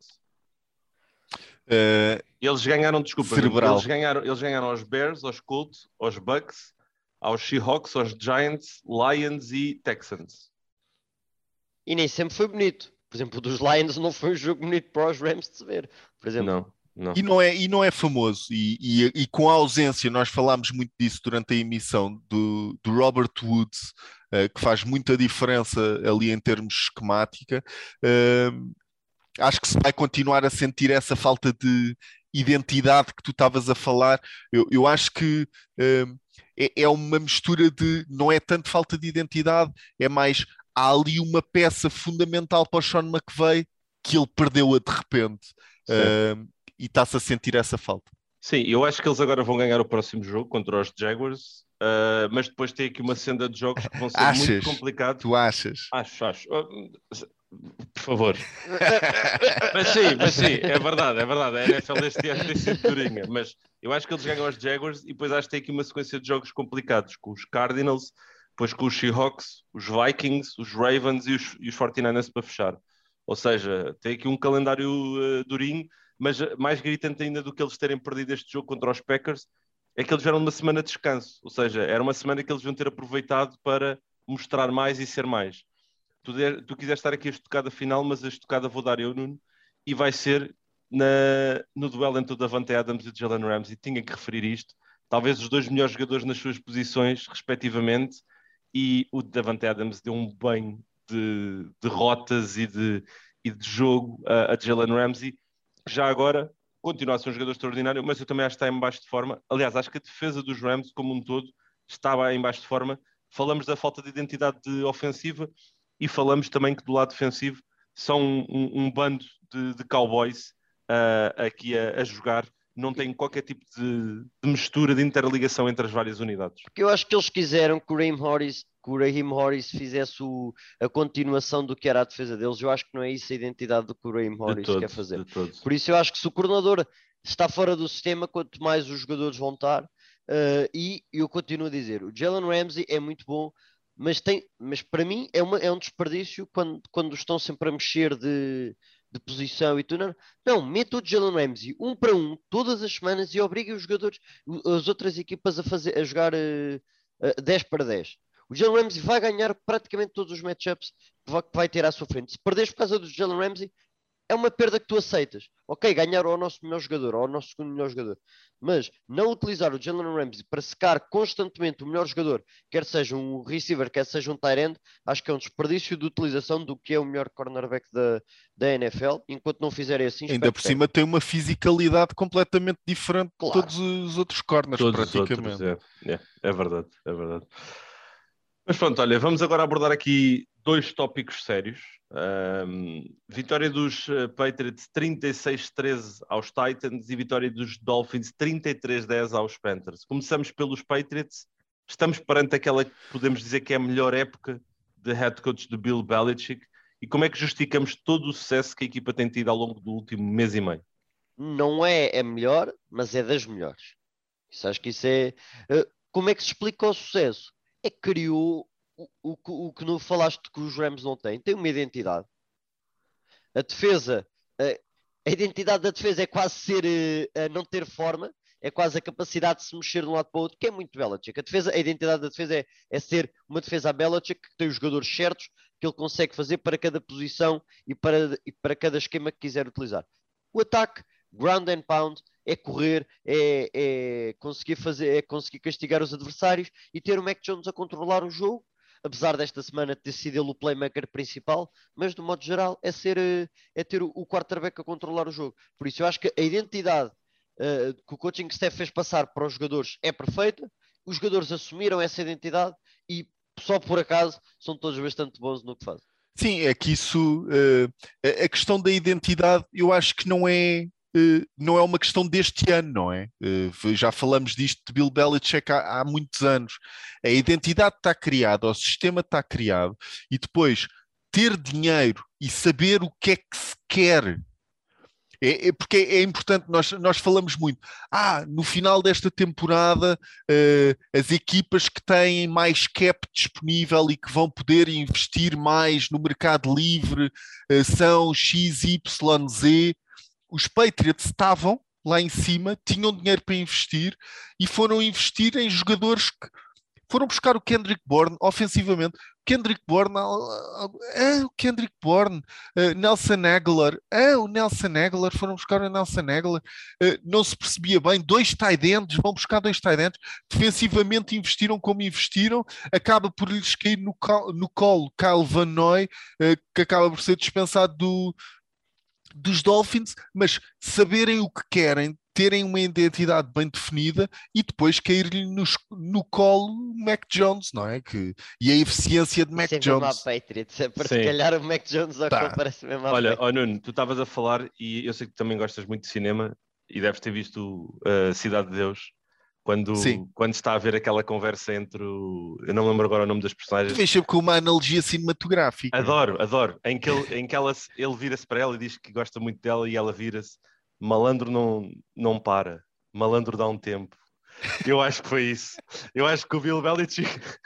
Uh,
eles ganharam, desculpa, eles ganharam aos Bears, aos Colts, aos Bucks, aos Seahawks, aos Giants, Lions e Texans.
E nem sempre foi bonito. Por exemplo, o dos Lions não foi um jogo bonito para os Rams de se ver. Por exemplo.
Não.
E não é famoso. E com a ausência, nós falámos muito disso durante a emissão do Robert Woods, que faz muita diferença ali em termos esquemática. Acho que se vai continuar a sentir essa falta de identidade que tu estavas a falar. Eu acho que é uma mistura de... Não é tanto falta de identidade, é mais... Há ali uma peça fundamental para o Sean McVay que ele perdeu-a de repente. E está-se a sentir essa falta.
Sim, eu acho que eles agora vão ganhar o próximo jogo contra os Jaguars, mas depois tem aqui uma senda de jogos que vão ser muito complicados.
Tu achas?
Acho. Por favor. mas sim, é verdade. A NFL este ano tem sido durinha, mas eu acho que eles ganham aos Jaguars e depois acho que tem aqui uma sequência de jogos complicados com os Cardinals, depois com os Seahawks, os Vikings, os Ravens e os 49ers para fechar. Ou seja, tem aqui um calendário durinho, mas mais gritante ainda do que eles terem perdido este jogo contra os Packers é que eles tiveram uma semana de descanso. Ou seja, era uma semana que eles deviam ter aproveitado para mostrar mais e ser mais. Tu quiseste estar aqui a estocada final, mas a estocada vou dar eu, Nuno, e vai ser no duelo entre o Davante Adams e o Jalen Ramsey. Tinha que referir isto. Talvez os 2 melhores jogadores nas suas posições, respectivamente, e o Davante Adams deu um banho de derrotas e de jogo a Jalen Ramsey, que já agora continua a ser um jogador extraordinário, mas eu também acho que está em baixo de forma. Aliás, acho que a defesa dos Rams, como um todo, estava em baixo de forma. Falamos da falta de identidade ofensiva e falamos também que do lado defensivo são um bando de cowboys aqui a jogar. Não tem qualquer tipo de mistura, de interligação entre as várias unidades.
Porque eu acho que eles quiseram que o Raheem Morris fizesse a continuação do que era a defesa deles. Eu acho que não é isso a identidade do que o Raheem Morris quer fazer. Por isso eu acho que se o coordenador está fora do sistema, quanto mais os jogadores vão estar. E eu continuo a dizer, o Jalen Ramsey é muito bom, mas para mim é um desperdício quando estão sempre a mexer de posição e tudo. Não, meta o Jalen Ramsey 1 para 1 todas as semanas e obrigue os jogadores, as outras equipas a jogar 10 para 10. O Jalen Ramsey vai ganhar praticamente todos os matchups que vai ter à sua frente. Se perderes por causa do Jalen Ramsey, é uma perda que tu aceitas. Ok, ganhar ao nosso melhor jogador, ao nosso segundo melhor jogador. Mas não utilizar o Jalen Ramsey para secar constantemente o melhor jogador, quer seja um receiver, quer seja um tight end, acho que é um desperdício de utilização do que é o melhor cornerback da NFL. Enquanto não fizerem assim,
ainda por cima tem uma fisicalidade completamente diferente de todos os outros corners, praticamente.
É verdade. Mas pronto, olha, vamos agora abordar aqui 2 tópicos sérios. Vitória dos Patriots 36-13 aos Titans e vitória dos Dolphins 33-10 aos Panthers. Começamos pelos Patriots. Estamos perante aquela que podemos dizer que é a melhor época de head coach de Bill Belichick. E como é que justificamos todo o sucesso que a equipa tem tido ao longo do último mês e meio?
Não é a melhor, mas é das melhores. Acho que isso é... Como é que se explica o sucesso? É que criou o que não falaste que os Rams não têm. Tem uma identidade. A defesa, a identidade da defesa é quase ser não ter forma, é quase a capacidade de se mexer de um lado para o outro, que é muito Belichick. A identidade da defesa é ser uma defesa a Belichick que tem os jogadores certos que ele consegue fazer para cada posição e para cada esquema que quiser utilizar. O ataque, ground and pound, é correr, é conseguir fazer, é conseguir castigar os adversários e ter o Mac Jones a controlar o jogo, apesar desta semana ter sido ele o playmaker principal, mas do modo geral é ter o quarterback a controlar o jogo. Por isso eu acho que a identidade que o coaching staff fez passar para os jogadores é perfeita, os jogadores assumiram essa identidade e só por acaso são todos bastante bons no que fazem.
Sim, é que isso, a questão da identidade, eu acho que não é uma questão deste ano, não é? Já falamos disto de Bill Belichick há muitos anos. A identidade está criada, o sistema está criado, e depois ter dinheiro e saber o que é que se quer. Porque é importante, nós falamos muito. No final desta temporada, as equipas que têm mais cap disponível e que vão poder investir mais no mercado livre são X, Y, Z. Os Patriots estavam lá em cima, tinham dinheiro para investir e foram investir em jogadores que foram buscar o Kendrick Bourne ofensivamente. Kendrick Bourne, o Kendrick Bourne, Nelson Aguilar, o Nelson Aguilar, foram buscar o Nelson Aguilar, não se percebia bem, 2 tight ends, vão buscar 2 tight ends, defensivamente investiram como investiram, acaba por lhes cair no colo Kyle Van Noy, que acaba por ser dispensado dos Dolphins, mas saberem o que querem, terem uma identidade bem definida e depois cair-lhe no colo Mac Jones, não é? E a eficiência de Mac
Isso é mesmo
Jones.
à Patriots, é para
Sim.
se calhar o Mac Jones ao que
Tá.
ele parece mesmo à
Olha,
Patriots.
Nuno, tu estavas a falar e eu sei que também gostas muito de cinema e deves ter visto Cidade de Deus
Sim.
quando está a haver aquela conversa entre eu não lembro agora o nome das
Tu
personagens.
vês sempre com uma analogia cinematográfica.
Adoro, em que ele vira-se para ela e diz que gosta muito dela e ela vira-se, malandro não para, malandro dá um tempo. Eu acho que foi isso. Eu acho que o Bill Belichick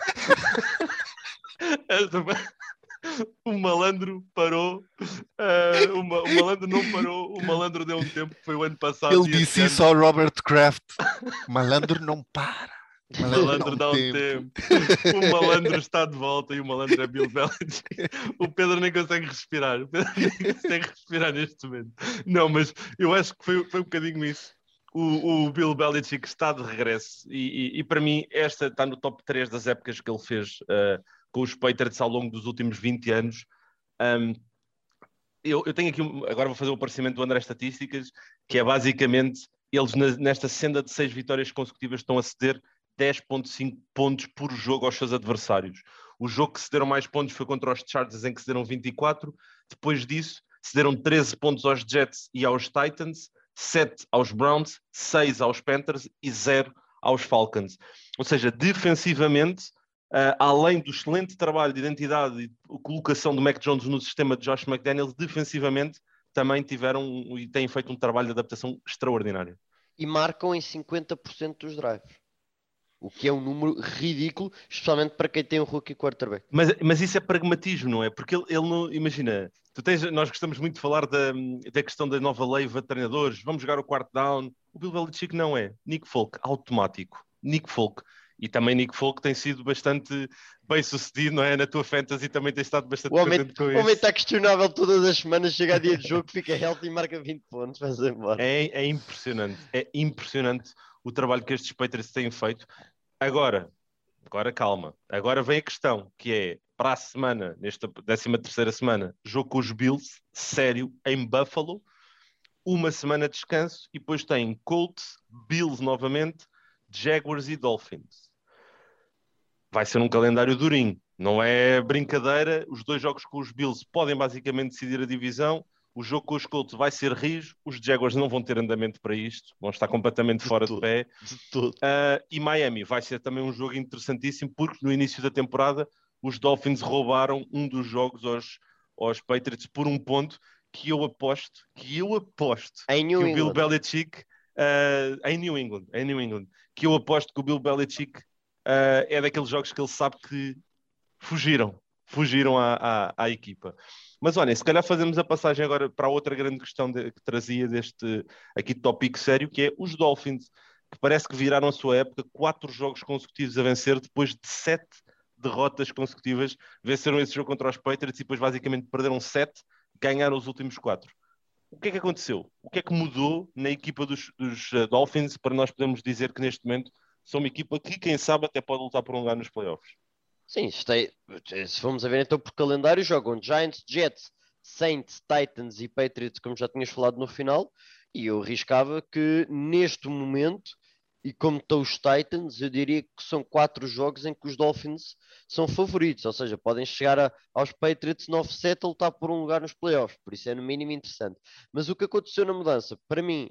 o malandro parou, o malandro não parou, o malandro deu um tempo, foi o ano passado.
Ele disse isso ao Robert Kraft. Malandro não para.
O malandro dá um tempo. O malandro está de volta e o malandro é Bill Belichick. O Pedro nem consegue respirar. O Pedro nem consegue respirar neste momento. Não, mas eu acho que foi um bocadinho isso. O Bill Belichick está de regresso e para mim esta está no top 3 das épocas que ele fez com os Patriots ao longo dos últimos 20 anos. Eu tenho aqui, agora vou fazer o aparecimento do André Estatísticas, que é basicamente, eles nesta senda de 6 vitórias consecutivas estão a ceder 10,5 pontos por jogo aos seus adversários. O jogo que cederam mais pontos foi contra os Chargers, em que cederam 24. Depois disso, cederam 13 pontos aos Jets e aos Titans, 7 aos Browns, 6 aos Panthers e 0 aos Falcons. Ou seja, defensivamente, além do excelente trabalho de identidade e colocação do Mac Jones no sistema de Josh McDaniels, defensivamente também tiveram e têm feito um trabalho de adaptação extraordinário.
E marcam em 50% dos drives. O que é um número ridículo, especialmente para quem tem um rookie quarterback.
Mas isso é pragmatismo, não é? Porque ele não... Imagina, nós gostamos muito de falar da questão da nova lei de treinadores, vamos jogar o quarto down. O Bill Belichick não é. Nick Folk, automático. Nick Folk. E também Nick Folk tem sido bastante bem sucedido, não é? Na tua fantasy também tem estado bastante presente com isso.
O homem está questionável todas as semanas, chega a dia de jogo, fica healthy e marca 20 pontos, vai embora.
É impressionante o trabalho que estes Patriots têm feito. Agora calma. Agora vem a questão, que é, para a semana, nesta 13ª semana, jogo com os Bills, sério, em Buffalo, uma semana de descanso, e depois tem Colts, Bills novamente, Jaguars e Dolphins. Vai ser um calendário durinho. Não é brincadeira. Os 2 jogos com os Bills podem basicamente decidir a divisão. O jogo com os Colts vai ser rijo. Os Jaguars não vão ter andamento para isto. Vão estar completamente fora de pé.
De tudo.
E Miami vai ser também um jogo interessantíssimo, porque no início da temporada os Dolphins roubaram um dos jogos aos Patriots por um ponto que eu aposto que o Bill Belichick em New England, que eu aposto que o Bill Belichick é daqueles jogos que ele sabe que fugiram à equipa. Mas olha, se calhar fazemos a passagem agora para a outra grande questão que trazia deste aqui tópico sério, que é os Dolphins, que parece que viraram a sua época, 4 jogos consecutivos a vencer, depois de 7 derrotas consecutivas. Venceram esse jogo contra os Patriots e depois basicamente perderam 7, ganharam os últimos 4. O que é que aconteceu? O que é que mudou na equipa dos Dolphins para nós podermos dizer que neste momento são uma equipa que, quem sabe, até pode lutar por um lugar nos playoffs?
Sim, se formos a ver então por calendário, jogam Giants, Jets, Saints, Titans e Patriots, como já tinhas falado no final, e eu arriscava que neste momento, e como estão os Titans, eu diria que são 4 jogos em que os Dolphins são favoritos, ou seja, podem chegar aos Patriots no offset a lutar por um lugar nos playoffs, por isso é no mínimo interessante. Mas o que aconteceu na mudança, para mim,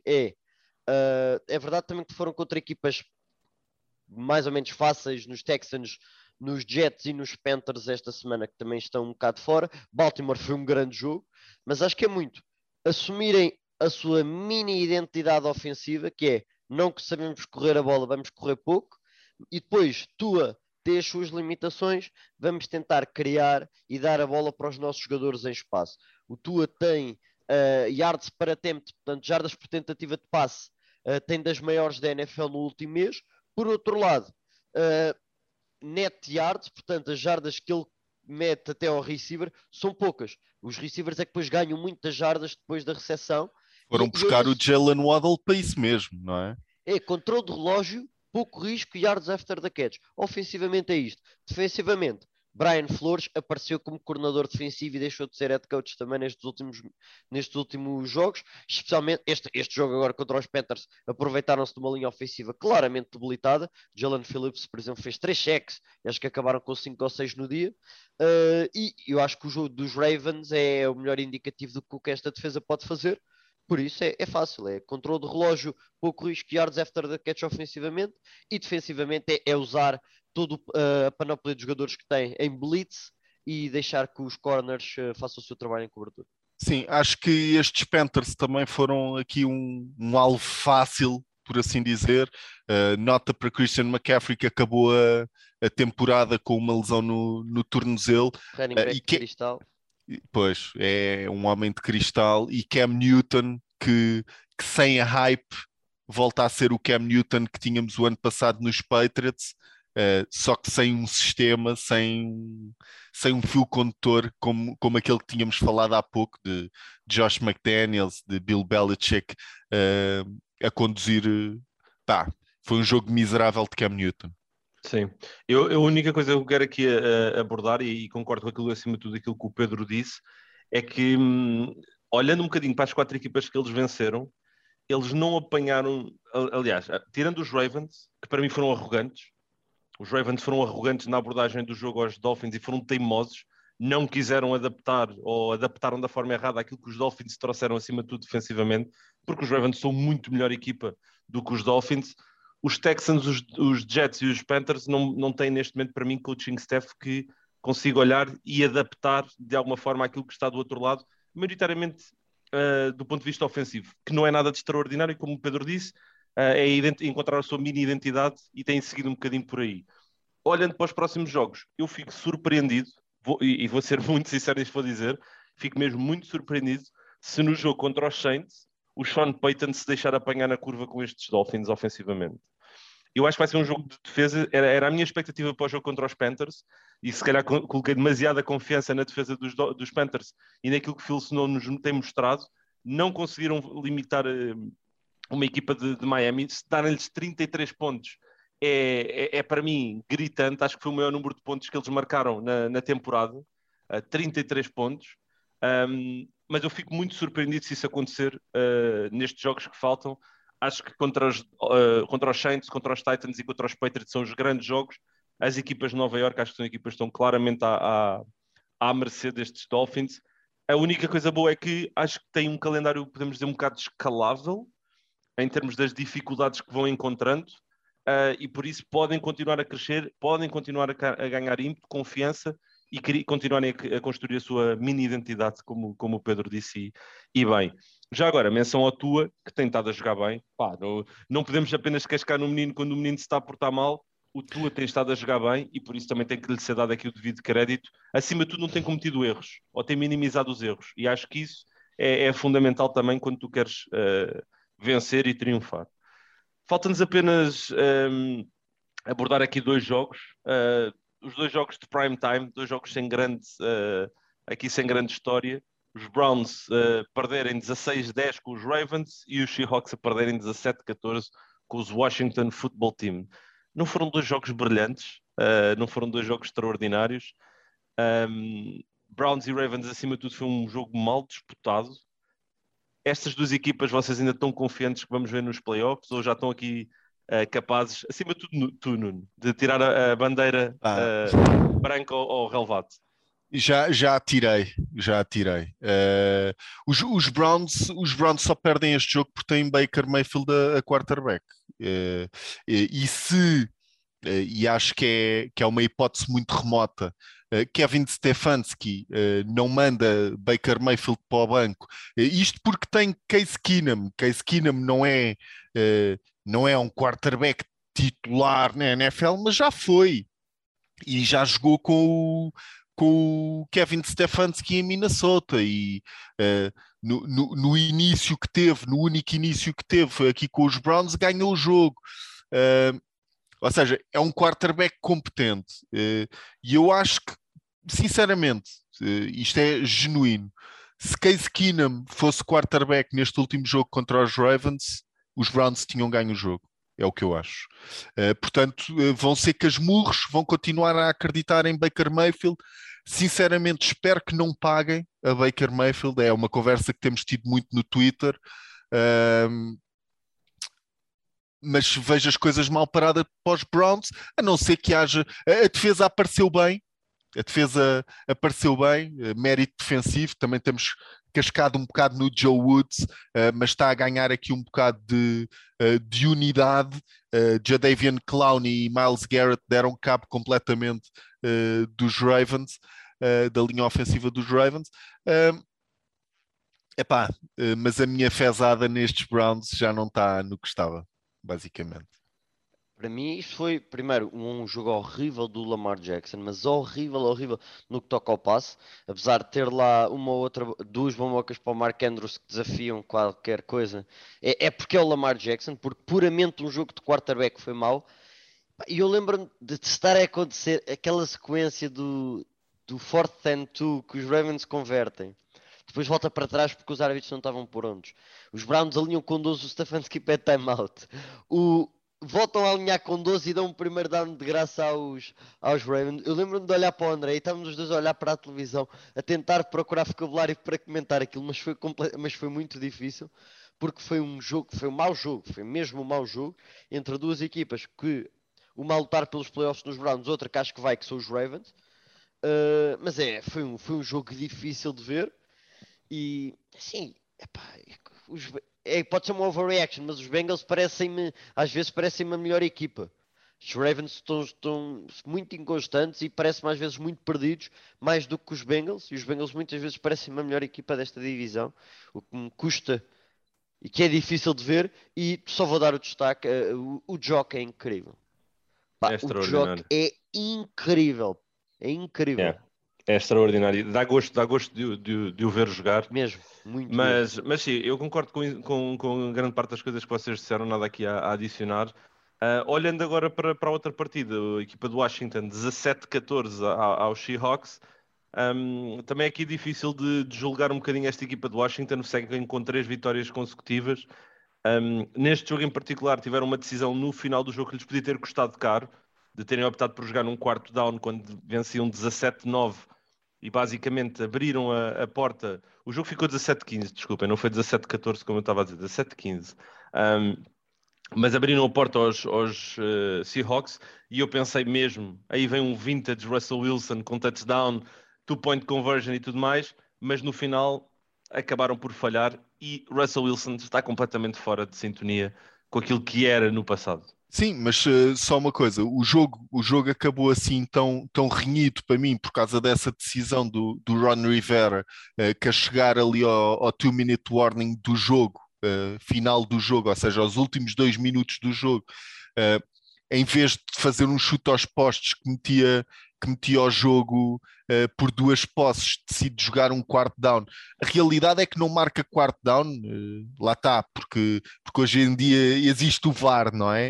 é verdade também que foram contra equipas mais ou menos fáceis nos Texans, nos Jets e nos Panthers esta semana, que também estão um bocado fora. Baltimore foi um grande jogo, mas acho que é muito assumirem a sua mini identidade ofensiva, que é não que sabemos correr a bola, vamos correr pouco, e depois Tua tem as suas limitações, vamos tentar criar e dar a bola para os nossos jogadores em espaço. O Tua tem yards para attempt, portanto, jardas por tentativa de passe, tem das maiores da NFL no último mês. Por outro lado, uh, net yards, portanto, as jardas que ele mete até ao receiver são poucas. Os receivers é que depois ganham muitas jardas depois da recepção.
Foram
E eu
buscar o
nesse
Jalen Waddle para isso mesmo, não é?
controle de relógio, pouco risco, yards after the catch. Ofensivamente é isto. Defensivamente, Brian Flores apareceu como coordenador defensivo e deixou de ser head coach também nestes últimos jogos, especialmente este jogo agora contra os Panthers, aproveitaram-se de uma linha ofensiva claramente debilitada. Jalen Phillips, por exemplo, fez 3 cheques, acho que acabaram com 5 ou 6 no dia. E eu acho que o jogo dos Ravens é o melhor indicativo do que o que esta defesa pode fazer. Por isso é fácil, é controle de relógio, pouco risco, yards after the catch ofensivamente, e defensivamente é usar toda a panóplia de jogadores que tem em blitz e deixar que os corners façam o seu trabalho em cobertura.
Sim, acho que estes Panthers também foram aqui um alvo fácil, por assim dizer. Nota para Christian McCaffrey, que acabou a temporada com uma lesão no tornozelo.
Running back
E
de
que,
cristal.
pois, é um homem de cristal. E Cam Newton, que sem a hype volta a ser o Cam Newton que tínhamos o ano passado nos Patriots, só que sem um sistema, sem um fio condutor como aquele que tínhamos falado há pouco, de Josh McDaniels, de Bill Belichick, a conduzir. Pá, foi um jogo miserável de Cam Newton.
Sim, a única coisa que eu quero aqui abordar, e concordo com aquilo, acima de tudo, aquilo que o Pedro disse, é que, olhando um bocadinho para as 4 equipas que eles venceram, eles não apanharam, aliás, tirando os Ravens, que para mim foram arrogantes. Os Ravens foram arrogantes na abordagem do jogo aos Dolphins e foram teimosos, não quiseram adaptar ou adaptaram da forma errada aquilo que os Dolphins trouxeram acima de tudo defensivamente, porque os Ravens são muito melhor equipa do que os Dolphins. Os Texans, os Jets e os Panthers não têm neste momento para mim coaching staff que consiga olhar e adaptar de alguma forma aquilo que está do outro lado, maioritariamente do ponto de vista ofensivo, que não é nada de extraordinário, como o Pedro disse, é encontrar a sua mini identidade e tem seguido um bocadinho por aí. Olhando para os próximos jogos, eu fico surpreendido, e vou ser muito sincero nisto, vou dizer, fico mesmo muito surpreendido se no jogo contra os Saints o Sean Payton se deixar apanhar na curva com estes Dolphins ofensivamente. Eu acho que vai ser um jogo de defesa, era a minha expectativa para o jogo contra os Panthers, e se calhar coloquei demasiada confiança na defesa dos Panthers e naquilo que Phil Snow nos tem mostrado, não conseguiram limitar uma equipa de Miami, se darem-lhes 33 pontos é para mim gritante. Acho que foi o maior número de pontos que eles marcaram na temporada, 33 pontos. Mas eu fico muito surpreendido se isso acontecer nestes jogos que faltam. Acho que contra os Saints, contra os Titans e contra os Patriots são os grandes jogos. As equipas de Nova York acho que são equipas que estão claramente à mercê destes Dolphins. A única coisa boa é que acho que tem um calendário, podemos dizer, um bocado escalável em termos das dificuldades que vão encontrando, e por isso podem continuar a crescer, podem continuar a ganhar ímpeto, confiança e continuarem a construir a sua mini-identidade, como o Pedro disse, e bem. Já agora, menção ao Tua, que tem estado a jogar bem. Pá, não podemos apenas cascar no menino quando o menino se está a portar mal. O Tua tem estado a jogar bem e por isso também tem que lhe ser dado aqui o devido crédito. Acima de tudo, não tem cometido erros, ou tem minimizado os erros. E acho que isso é fundamental também quando tu queres vencer e triunfar. Falta-nos apenas abordar aqui 2 jogos, os 2 jogos de prime time, 2 jogos aqui sem grande história. os Browns perderem 16-10 com os Ravens e os Seahawks a perderem 17-14 com os Washington Football Team. Não foram dois jogos brilhantes, não foram dois jogos extraordinários. Browns e Ravens, acima de tudo, foi um jogo mal disputado. Estas duas equipas, vocês ainda estão confiantes que vamos ver nos playoffs ou já estão aqui capazes, acima de tudo, tu, Nuno, de tirar a bandeira branca ao relevado?
Já tirei. Os Browns só perdem este jogo porque têm Baker Mayfield a quarterback. E acho que é uma hipótese muito remota. Kevin Stefanski não manda Baker Mayfield para o banco. Isto porque tem Case Keenum. Case Keenum não é um quarterback titular na NFL, mas já foi. E já jogou com o Kevin Stefanski em Minnesota e no início que teve, no único início que teve aqui com os Browns, ganhou o jogo. Ou seja, é um quarterback competente. E eu acho que, sinceramente, isto é genuíno. Se Case Keenum fosse quarterback neste último jogo contra os Ravens, os Browns tinham ganho o jogo. É o que eu acho. Portanto, vão ser casmurros, vão continuar a acreditar em Baker Mayfield. Sinceramente, espero que não paguem a Baker Mayfield. É uma conversa que temos tido muito no Twitter. Mas vejo as coisas mal paradas para os Browns, a não ser que haja... A defesa apareceu bem. Mérito defensivo. Também temos cascado um bocado no Joe Woods, mas está a ganhar aqui um bocado de unidade. Jadeveon Clowney e Myles Garrett deram cabo completamente dos Ravens, da linha ofensiva dos Ravens. Mas a minha fezada nestes Browns já não está no que estava, basicamente.
Para mim, isto foi, primeiro, um jogo horrível do Lamar Jackson, mas horrível no que toca ao passe. Apesar de ter lá duas bombocas para o Mark Andrews que desafiam qualquer coisa, é porque é o Lamar Jackson, porque puramente um jogo de quarterback foi mau. E eu lembro-me de estar a acontecer aquela sequência do 4th and 2 que os Ravens convertem. Depois volta para trás porque os árbitros não estavam prontos. Os Browns alinham com 12, o Stefanski pede timeout. Voltam a alinhar com 12 e dão um primeiro down de graça aos Ravens. Eu lembro-me de olhar para o André e estávamos os dois a olhar para a televisão, a tentar procurar vocabulário para comentar aquilo, mas foi muito difícil, porque foi um mau jogo, foi mesmo um mau jogo, entre duas equipas que uma a lutar pelos playoffs nos Browns, outra que acho que vai, que são os Ravens. Mas foi um jogo difícil de ver. E assim, pode ser uma overreaction, mas os Bengals às vezes parecem-me a melhor equipa. Os Ravens estão muito inconstantes e parecem-me às vezes muito perdidos, mais do que os Bengals. E os Bengals muitas vezes parecem-me a melhor equipa desta divisão, o que me custa e que é difícil de ver. E só vou dar o destaque: o Jock é incrível. O Jock é incrível. É incrível.
Yeah. É extraordinário, dá gosto de o ver jogar.
Mesmo, muito
mas,
mesmo.
Mas sim, eu concordo com grande parte das coisas que vocês disseram, nada aqui a adicionar. Olhando agora para a outra partida, a equipa do Washington, 17-14 aos Seahawks. Também é aqui difícil de julgar um bocadinho esta equipa do Washington, seguem com 3 vitórias consecutivas. Neste jogo em particular tiveram uma decisão no final do jogo que lhes podia ter custado caro, de terem optado por jogar num quarto down quando venciam 17-9 e basicamente abriram a porta. O jogo ficou 17-15, desculpem, não foi 17-14 como eu estava a dizer, 17-15. Mas abriram a porta aos Seahawks e eu pensei mesmo, aí vem um vintage Russell Wilson com touchdown, two-point conversion e tudo mais, mas no final acabaram por falhar e Russell Wilson está completamente fora de sintonia com aquilo que era no passado.
Sim, mas só uma coisa, o jogo acabou assim tão renhido para mim por causa dessa decisão do Ron Rivera, que a chegar ali ao 2-minute warning do jogo, final do jogo, ou seja, aos últimos 2 minutos do jogo, em vez de fazer um chute aos postes que metia o jogo por 2 posses, decide jogar um quarto down. A realidade é que não marca quarto down, lá está, porque hoje em dia existe o VAR, não é?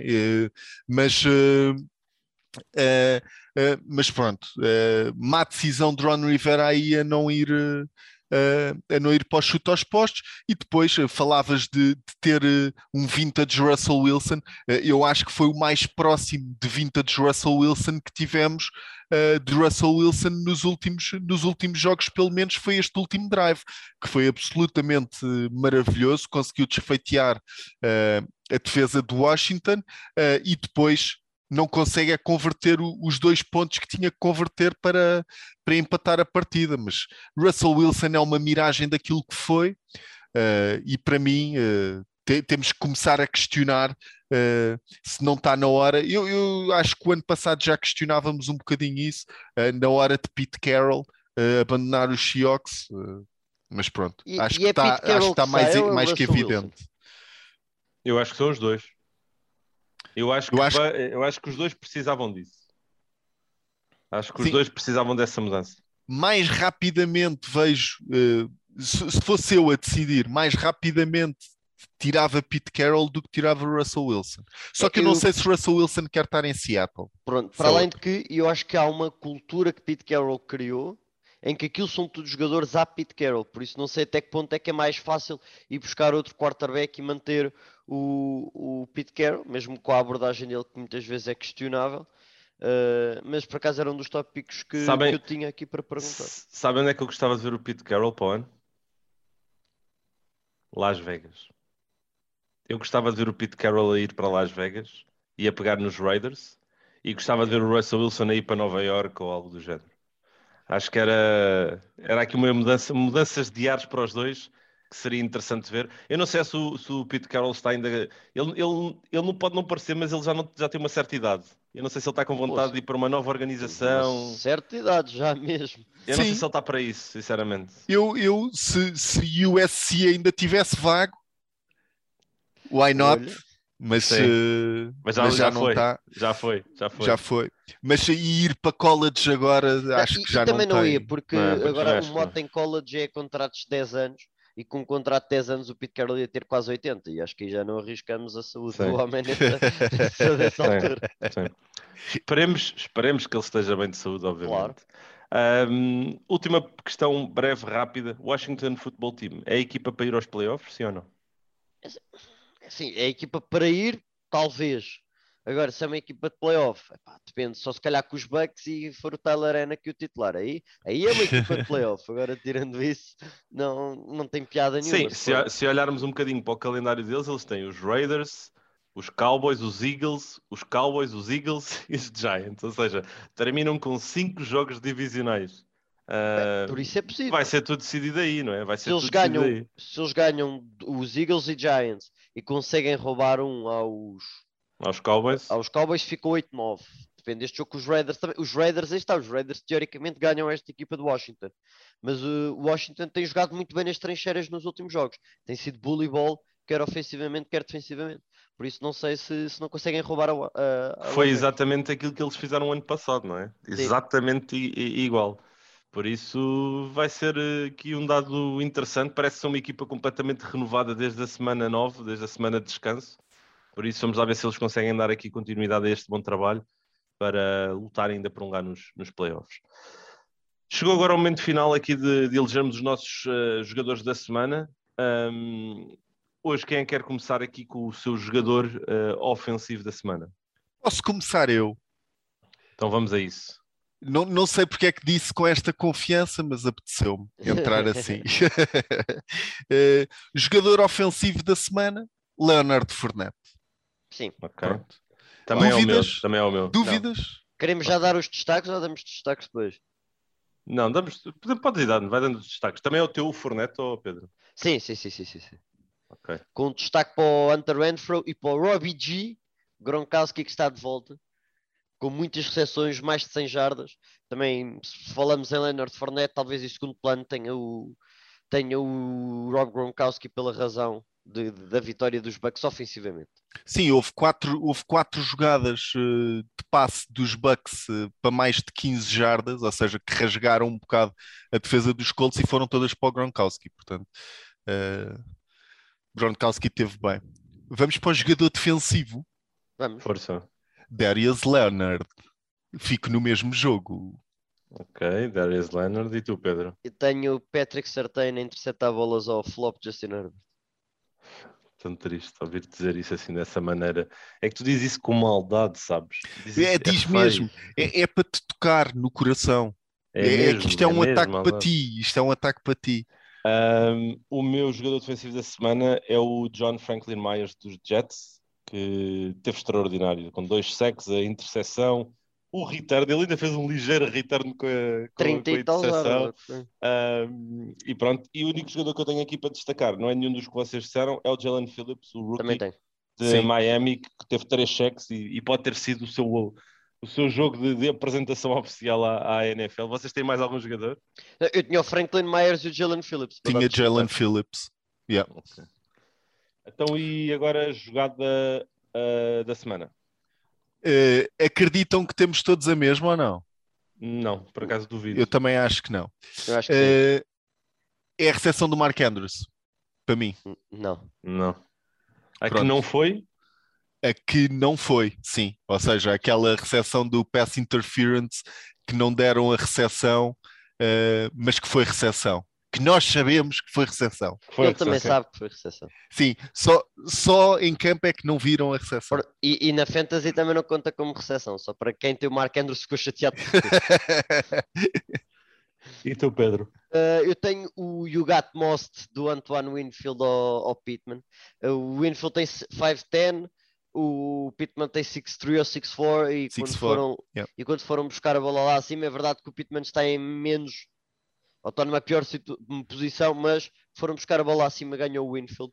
Mas pronto, má decisão de Ron Rivera aí a não ir a não ir para o chute aos postos, e depois falavas de ter um vintage Russell Wilson. Eu acho que foi o mais próximo de vintage Russell Wilson que tivemos de Russell Wilson nos últimos jogos, pelo menos foi este último drive, que foi absolutamente maravilhoso, conseguiu desfeitear a defesa do Washington e depois não consegue converter os 2 pontos que tinha que converter para empatar a partida, mas Russell Wilson é uma miragem daquilo que foi e para mim temos que começar a questionar se não está na hora. Eu acho que o ano passado já questionávamos um bocadinho isso, na hora de Pete Carroll abandonar os Seahawks, mas pronto, acho que
é Pete Carroll
está
que sai ou é
mais que
Russell Wilson?
evidente.
Eu acho que são os dois. Eu acho que os dois precisavam disso. Acho que os dois precisavam dessa mudança.
Mais rapidamente vejo, se fosse eu a decidir, mais rapidamente tirava Pete Carroll do que tirava Russell Wilson. Só que eu não sei se Russell Wilson quer estar em Seattle.
Pronto, para além de que eu acho que há uma cultura que Pete Carroll criou em que aquilo são todos jogadores a Pete Carroll, por isso não sei até que ponto é que é mais fácil ir buscar outro quarterback e manter o Pete Carroll, mesmo com a abordagem dele que muitas vezes é questionável. Mas por acaso era um dos tópicos que eu tinha aqui para perguntar.
Sabem onde é que eu gostava de ver o Pete Carroll para o ano? Las Vegas. Eu gostava de ver o Pete Carroll a ir para Las Vegas e a pegar nos Raiders, e gostava de ver o Russell Wilson a ir para Nova York ou algo do género. Acho que era aqui uma mudanças de ares para os dois, que seria interessante ver. Eu não sei se o Pete Carroll está ainda... Ele não pode não parecer, mas ele já tem uma certa idade. Eu não sei se ele está com vontade de ir para uma nova organização.
Uma certa idade já mesmo.
Eu não sei se ele está para isso, sinceramente.
Se o USC ainda tivesse vago, why not?
Olha,
mas
já
não
foi.
está.
Já foi.
Mas ir para college agora acho que já
também
não
não
tem.
ia, porque agora o mote em college é contratos de 10 anos. E com um contrato de 10 anos o Pete Carroll ia ter quase 80, e acho que aí já não arriscamos a saúde do homem nessa altura.
Sim. Esperemos que ele esteja bem de saúde, obviamente.
Claro.
Última questão breve, rápida. Washington Football Team, é a equipa para ir aos playoffs, sim ou não?
Sim, é a equipa para ir, talvez. Agora, se é uma equipa de playoff, depende, só se calhar com os Bucks e for o Tyler Hanna que o titular. Aí é uma equipa de playoff. Agora, tirando isso, não tem piada nenhuma.
Sim, se olharmos um bocadinho para o calendário deles, eles têm os Raiders, os Cowboys, os Eagles e os Giants. Ou seja, terminam com 5 jogos divisionais.
Por isso é possível.
Vai ser tudo decidido aí, não é?
Se eles ganham os Eagles e Giants e conseguem roubar aos Cowboys ficam 8-9. Depende deste jogo com os Raiders também. Os Raiders teoricamente ganham esta equipa do Washington. Mas o Washington tem jogado muito bem nas trincheiras nos últimos jogos. Tem sido bully ball, quer ofensivamente, quer defensivamente. Por isso não sei se não conseguem roubar a
Foi exatamente aquilo que eles fizeram o ano passado, não é? Sim. Exatamente igual. Por isso vai ser aqui um dado interessante. Parece ser uma equipa completamente renovada desde a semana 9, desde a semana de descanso. Por isso vamos lá ver se eles conseguem dar aqui continuidade a este bom trabalho para lutar ainda por um lugar nos playoffs. Chegou agora o momento final aqui de elegermos os nossos jogadores da semana. Hoje quem quer começar aqui com o seu jogador ofensivo da semana?
Posso começar eu.
Então vamos a isso.
Não sei porque é que disse com esta confiança, mas apeteceu-me entrar assim. Jogador ofensivo da semana, Leonard Fournette.
Sim.
Ok. Também é o meu.
Dúvidas?
Não. Queremos já dar os destaques ou damos destaques depois?
Não, pode ir dando, vai dando os destaques. Também é o teu Fournette, ou Pedro?
Sim.
Okay.
Com destaque para o Hunter Renfrow e para o Robbie G, Gronkowski, que está de volta, com muitas recepções, mais de 100 jardas. Também, se falamos em Leonard Fournette, talvez em segundo plano tenha o Rob Gronkowski pela razão da vitória dos Bucks ofensivamente.
Sim, houve quatro jogadas de passe dos Bucks para mais de 15 jardas, ou seja, que rasgaram um bocado a defesa dos Colts e foram todas para o Gronkowski. Portanto, Gronkowski teve bem. Vamos para o jogador defensivo.
Vamos.
Força.
Darius Leonard. Fico no mesmo jogo.
Ok, Darius Leonard. E tu, Pedro?
Eu tenho Patrick Surtain a interceptar bolas ao flop Justin Herbert.
Tão triste ouvir-te dizer isso assim dessa maneira. É que tu dizes isso com maldade, sabes? É
Diz
feio.
mesmo, é para te tocar no coração. É que isto é
É
um
mesmo
ataque para
maldade.
ti, isto é um ataque para ti.
O meu jogador defensivo da semana é o John Franklin Myers dos Jets, que teve extraordinário, com 2 sacks, a interseção, o return, ele ainda fez um ligeiro return com a, com a,
30
com a
e tal jardas.
interseção.
Ok.
E pronto, e o único jogador que eu tenho aqui para destacar, não é nenhum dos que vocês disseram, é o Jalen Phillips, o
Também
rookie
tem.
de
Sim.
Miami, que teve 3 sacks e pode ter sido o seu jogo de apresentação oficial à NFL. Vocês têm mais algum jogador?
Eu tinha o Franklin Myers e o Jalen Phillips para dar
Tinha
de destacar.
Jalen Phillips. Yeah.
Ok. Então, e agora a jogada da semana?
Acreditam que temos todos a mesma ou não?
Não, por acaso
Eu
duvido.
também acho que não.
Eu acho que sim.
É a recepção do Mark Andrews, para mim.
Não.
Não. A que
Pronto.
não foi?
A que não foi, sim. Ou seja, aquela recepção do pass interference que não deram a recepção, mas que foi recepção. Que nós sabemos que foi recepção.
Foi a
Ele também
recepção.
sabe que foi recepção.
Sim, só em campo é que não viram a recepção.
E na Fantasy também não conta como recepção, só para quem tem o Mark Andrews ficou chateado por tudo.
E tu, Pedro?
Eu tenho o You Got Most do Antoine Winfield ao Pittman. O Winfield tem 5'10", o Pittman tem 6'3" ou 6'4", e
6'4", yeah.
quando foram buscar a bola lá acima, é verdade que o Pittman está em menos, ou está numa pior posição, mas foram buscar a bola acima, ganhou o Winfield.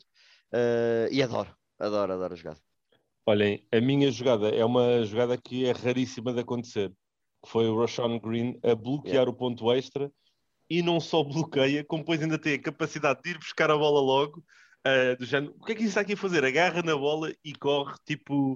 E adoro a jogada.
Olhem, a minha jogada é uma jogada que é raríssima de acontecer. Que foi o Rashawn Green a bloquear o ponto extra e não só bloqueia, como depois ainda tem a capacidade de ir buscar a bola logo, do género. O que é que isso está aqui a fazer? Agarra na bola e corre tipo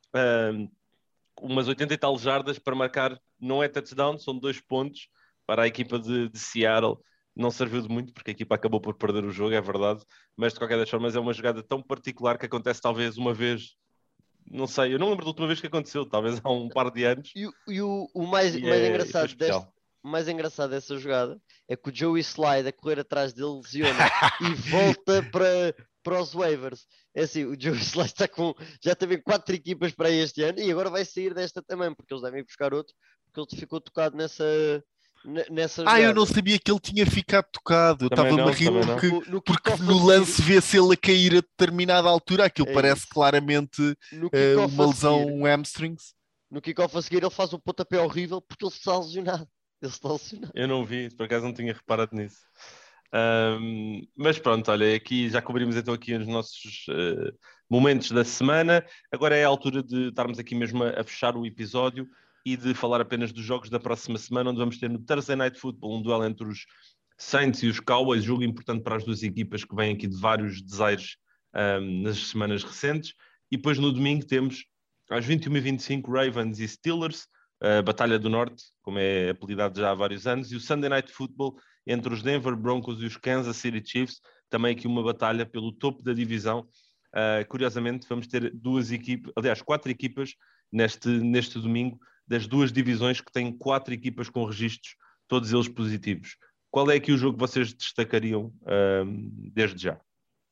umas 80 e tal jardas para marcar, não é touchdown, são 2 pontos para a equipa de Seattle. Não serviu de muito porque a equipa acabou por perder o jogo, é verdade, mas de qualquer das formas é uma jogada tão particular que acontece talvez uma vez, não sei, eu não lembro da última vez que aconteceu, talvez há um par de anos,
O mais
e foi
engraçado
especial.
o mais engraçado dessa jogada é que o Joey Slide a correr atrás dele lesiona e volta para os waivers. É assim, o Joey Slide está já teve 4 equipas para este ano e agora vai sair desta também, porque eles devem ir buscar outro, porque ele ficou tocado nessa
Eu
jogada.
não sabia que ele tinha ficado tocado. Eu
Também
estava-me a
não,
rir
também não.
porque
kickoff a
no
seguir,
lance vê-se ele a cair a determinada altura. Aquilo
é
parece
isso.
claramente
No kickoff
uma
a
lesão
seguir,
hamstrings.
ele faz um pontapé horrível porque ele está lesionado. Ele está lesionado.
Eu não vi, por acaso não tinha reparado nisso. Mas pronto, olha, aqui já cobrimos então aqui os nossos momentos da semana. Agora é a altura de estarmos aqui mesmo a fechar o episódio e de falar apenas dos jogos da próxima semana, onde vamos ter no Thursday Night Football um duelo entre os Saints e os Cowboys, jogo importante para as duas equipas que vêm aqui de vários desaires nas semanas recentes. E depois no domingo temos às 21h25 Ravens e Steelers, a Batalha do Norte, como é apelidado já há vários anos, e o Sunday Night Football entre os Denver Broncos e os Kansas City Chiefs, também aqui uma batalha pelo topo da divisão. Curiosamente, vamos ter 4 equipas neste domingo, das duas divisões que têm 4 equipas com registros, todos eles positivos. Qual é aqui o jogo que vocês destacariam desde já?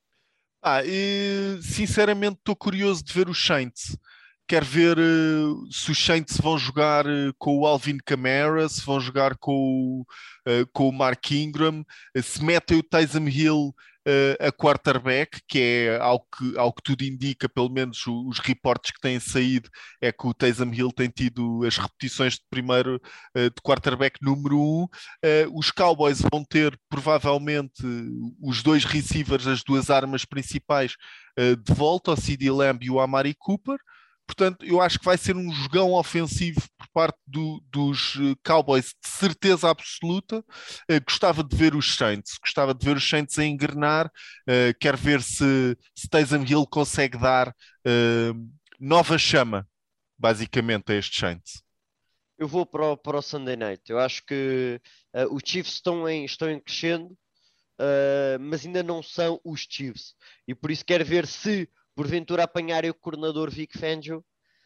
Sinceramente estou curioso de ver os Saints. Quero ver se os Saints vão jogar com o Alvin Kamara, se vão jogar com o Mark Ingram, se metem o Taysom Hill a quarterback, que é ao que tudo indica, pelo menos os reportes que têm saído, é que o Taysom Hill tem tido as repetições de primeiro de quarterback número 1. Os Cowboys vão ter provavelmente os dois receivers, as duas armas principais de volta, o CeeDee Lamb e o Amari Cooper. Portanto, eu acho que vai ser um jogão ofensivo por parte dos Cowboys, de certeza absoluta. Gostava de ver os Saints a engrenar. Quero ver se Taysom Hill consegue dar nova chama, basicamente, a estes Saints.
Eu vou para o Sunday Night. Eu acho que os Chiefs estão em crescendo, mas ainda não são os Chiefs. E por isso quero ver se, porventura, apanharem o coordenador Vic Fangio,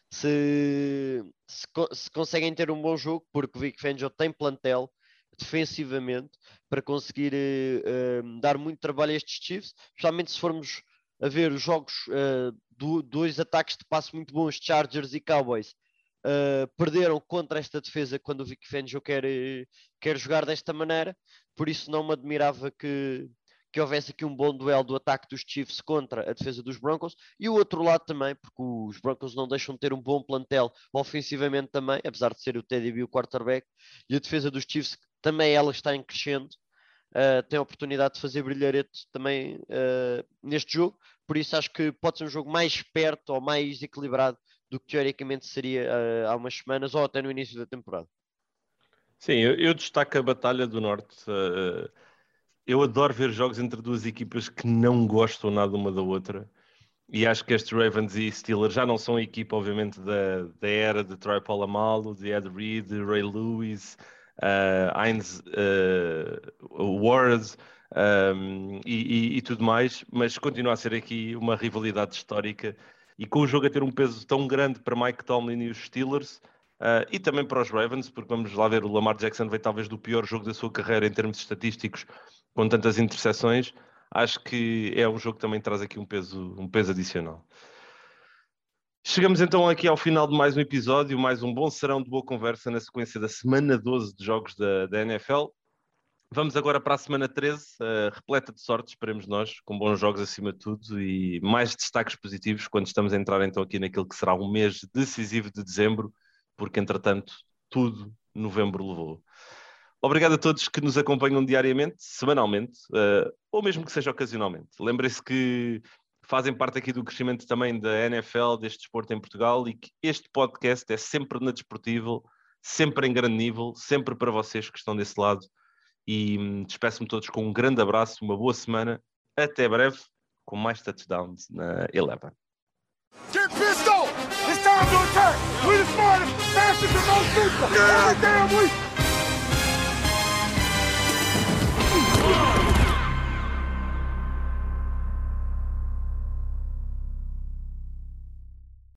se conseguem ter um bom jogo, porque o Vic Fangio tem plantel defensivamente para conseguir dar muito trabalho a estes Chiefs, especialmente se formos a ver os jogos, dois ataques de passe muito bons, Chargers e Cowboys, perderam contra esta defesa quando o Vic Fangio quer jogar desta maneira, por isso não me admirava que houvesse aqui um bom duelo do ataque dos Chiefs contra a defesa dos Broncos, e o outro lado também, porque os Broncos não deixam de ter um bom plantel ofensivamente também, apesar de ser o Teddy B o quarterback, e a defesa dos Chiefs também ela está em crescendo, tem a oportunidade de fazer brilharete também neste jogo, por isso acho que pode ser um jogo mais perto ou mais equilibrado do que teoricamente seria há umas semanas ou até no início da temporada.
Sim, eu destaco a Batalha do Norte. Eu adoro ver jogos entre duas equipas que não gostam nada uma da outra. E acho que estes Ravens e Steelers já não são a equipa, obviamente, da era de Troy Polamalu, de Ed Reed, de Ray Lewis, Hines Ward e tudo mais, mas continua a ser aqui uma rivalidade histórica. E com o jogo a ter um peso tão grande para Mike Tomlin e os Steelers, e também para os Ravens, porque vamos lá ver, o Lamar Jackson veio talvez do pior jogo da sua carreira em termos estatísticos, com tantas interseções. Acho que é um jogo que também traz aqui um peso adicional. Chegamos então aqui ao final de mais um episódio, mais um bom serão de boa conversa na sequência da semana 12 de jogos da NFL. Vamos agora para a semana 13, repleta de sorte, esperemos nós, com bons jogos acima de tudo e mais destaques positivos quando estamos a entrar então aqui naquilo que será um mês decisivo de dezembro, porque entretanto tudo novembro levou. Obrigado a todos que nos acompanham diariamente, semanalmente, ou mesmo que seja ocasionalmente. Lembrem-se que fazem parte aqui do crescimento também da NFL, deste desporto em Portugal, e que este podcast é sempre na Desportivo, sempre em grande nível, sempre para vocês que estão desse lado. E despeço-me todos com um grande abraço, uma boa semana, até breve, com mais touchdowns na Eleven.
Get pissed off! It's time to attack! We the smartest, fastest, and most physical. Every damn week!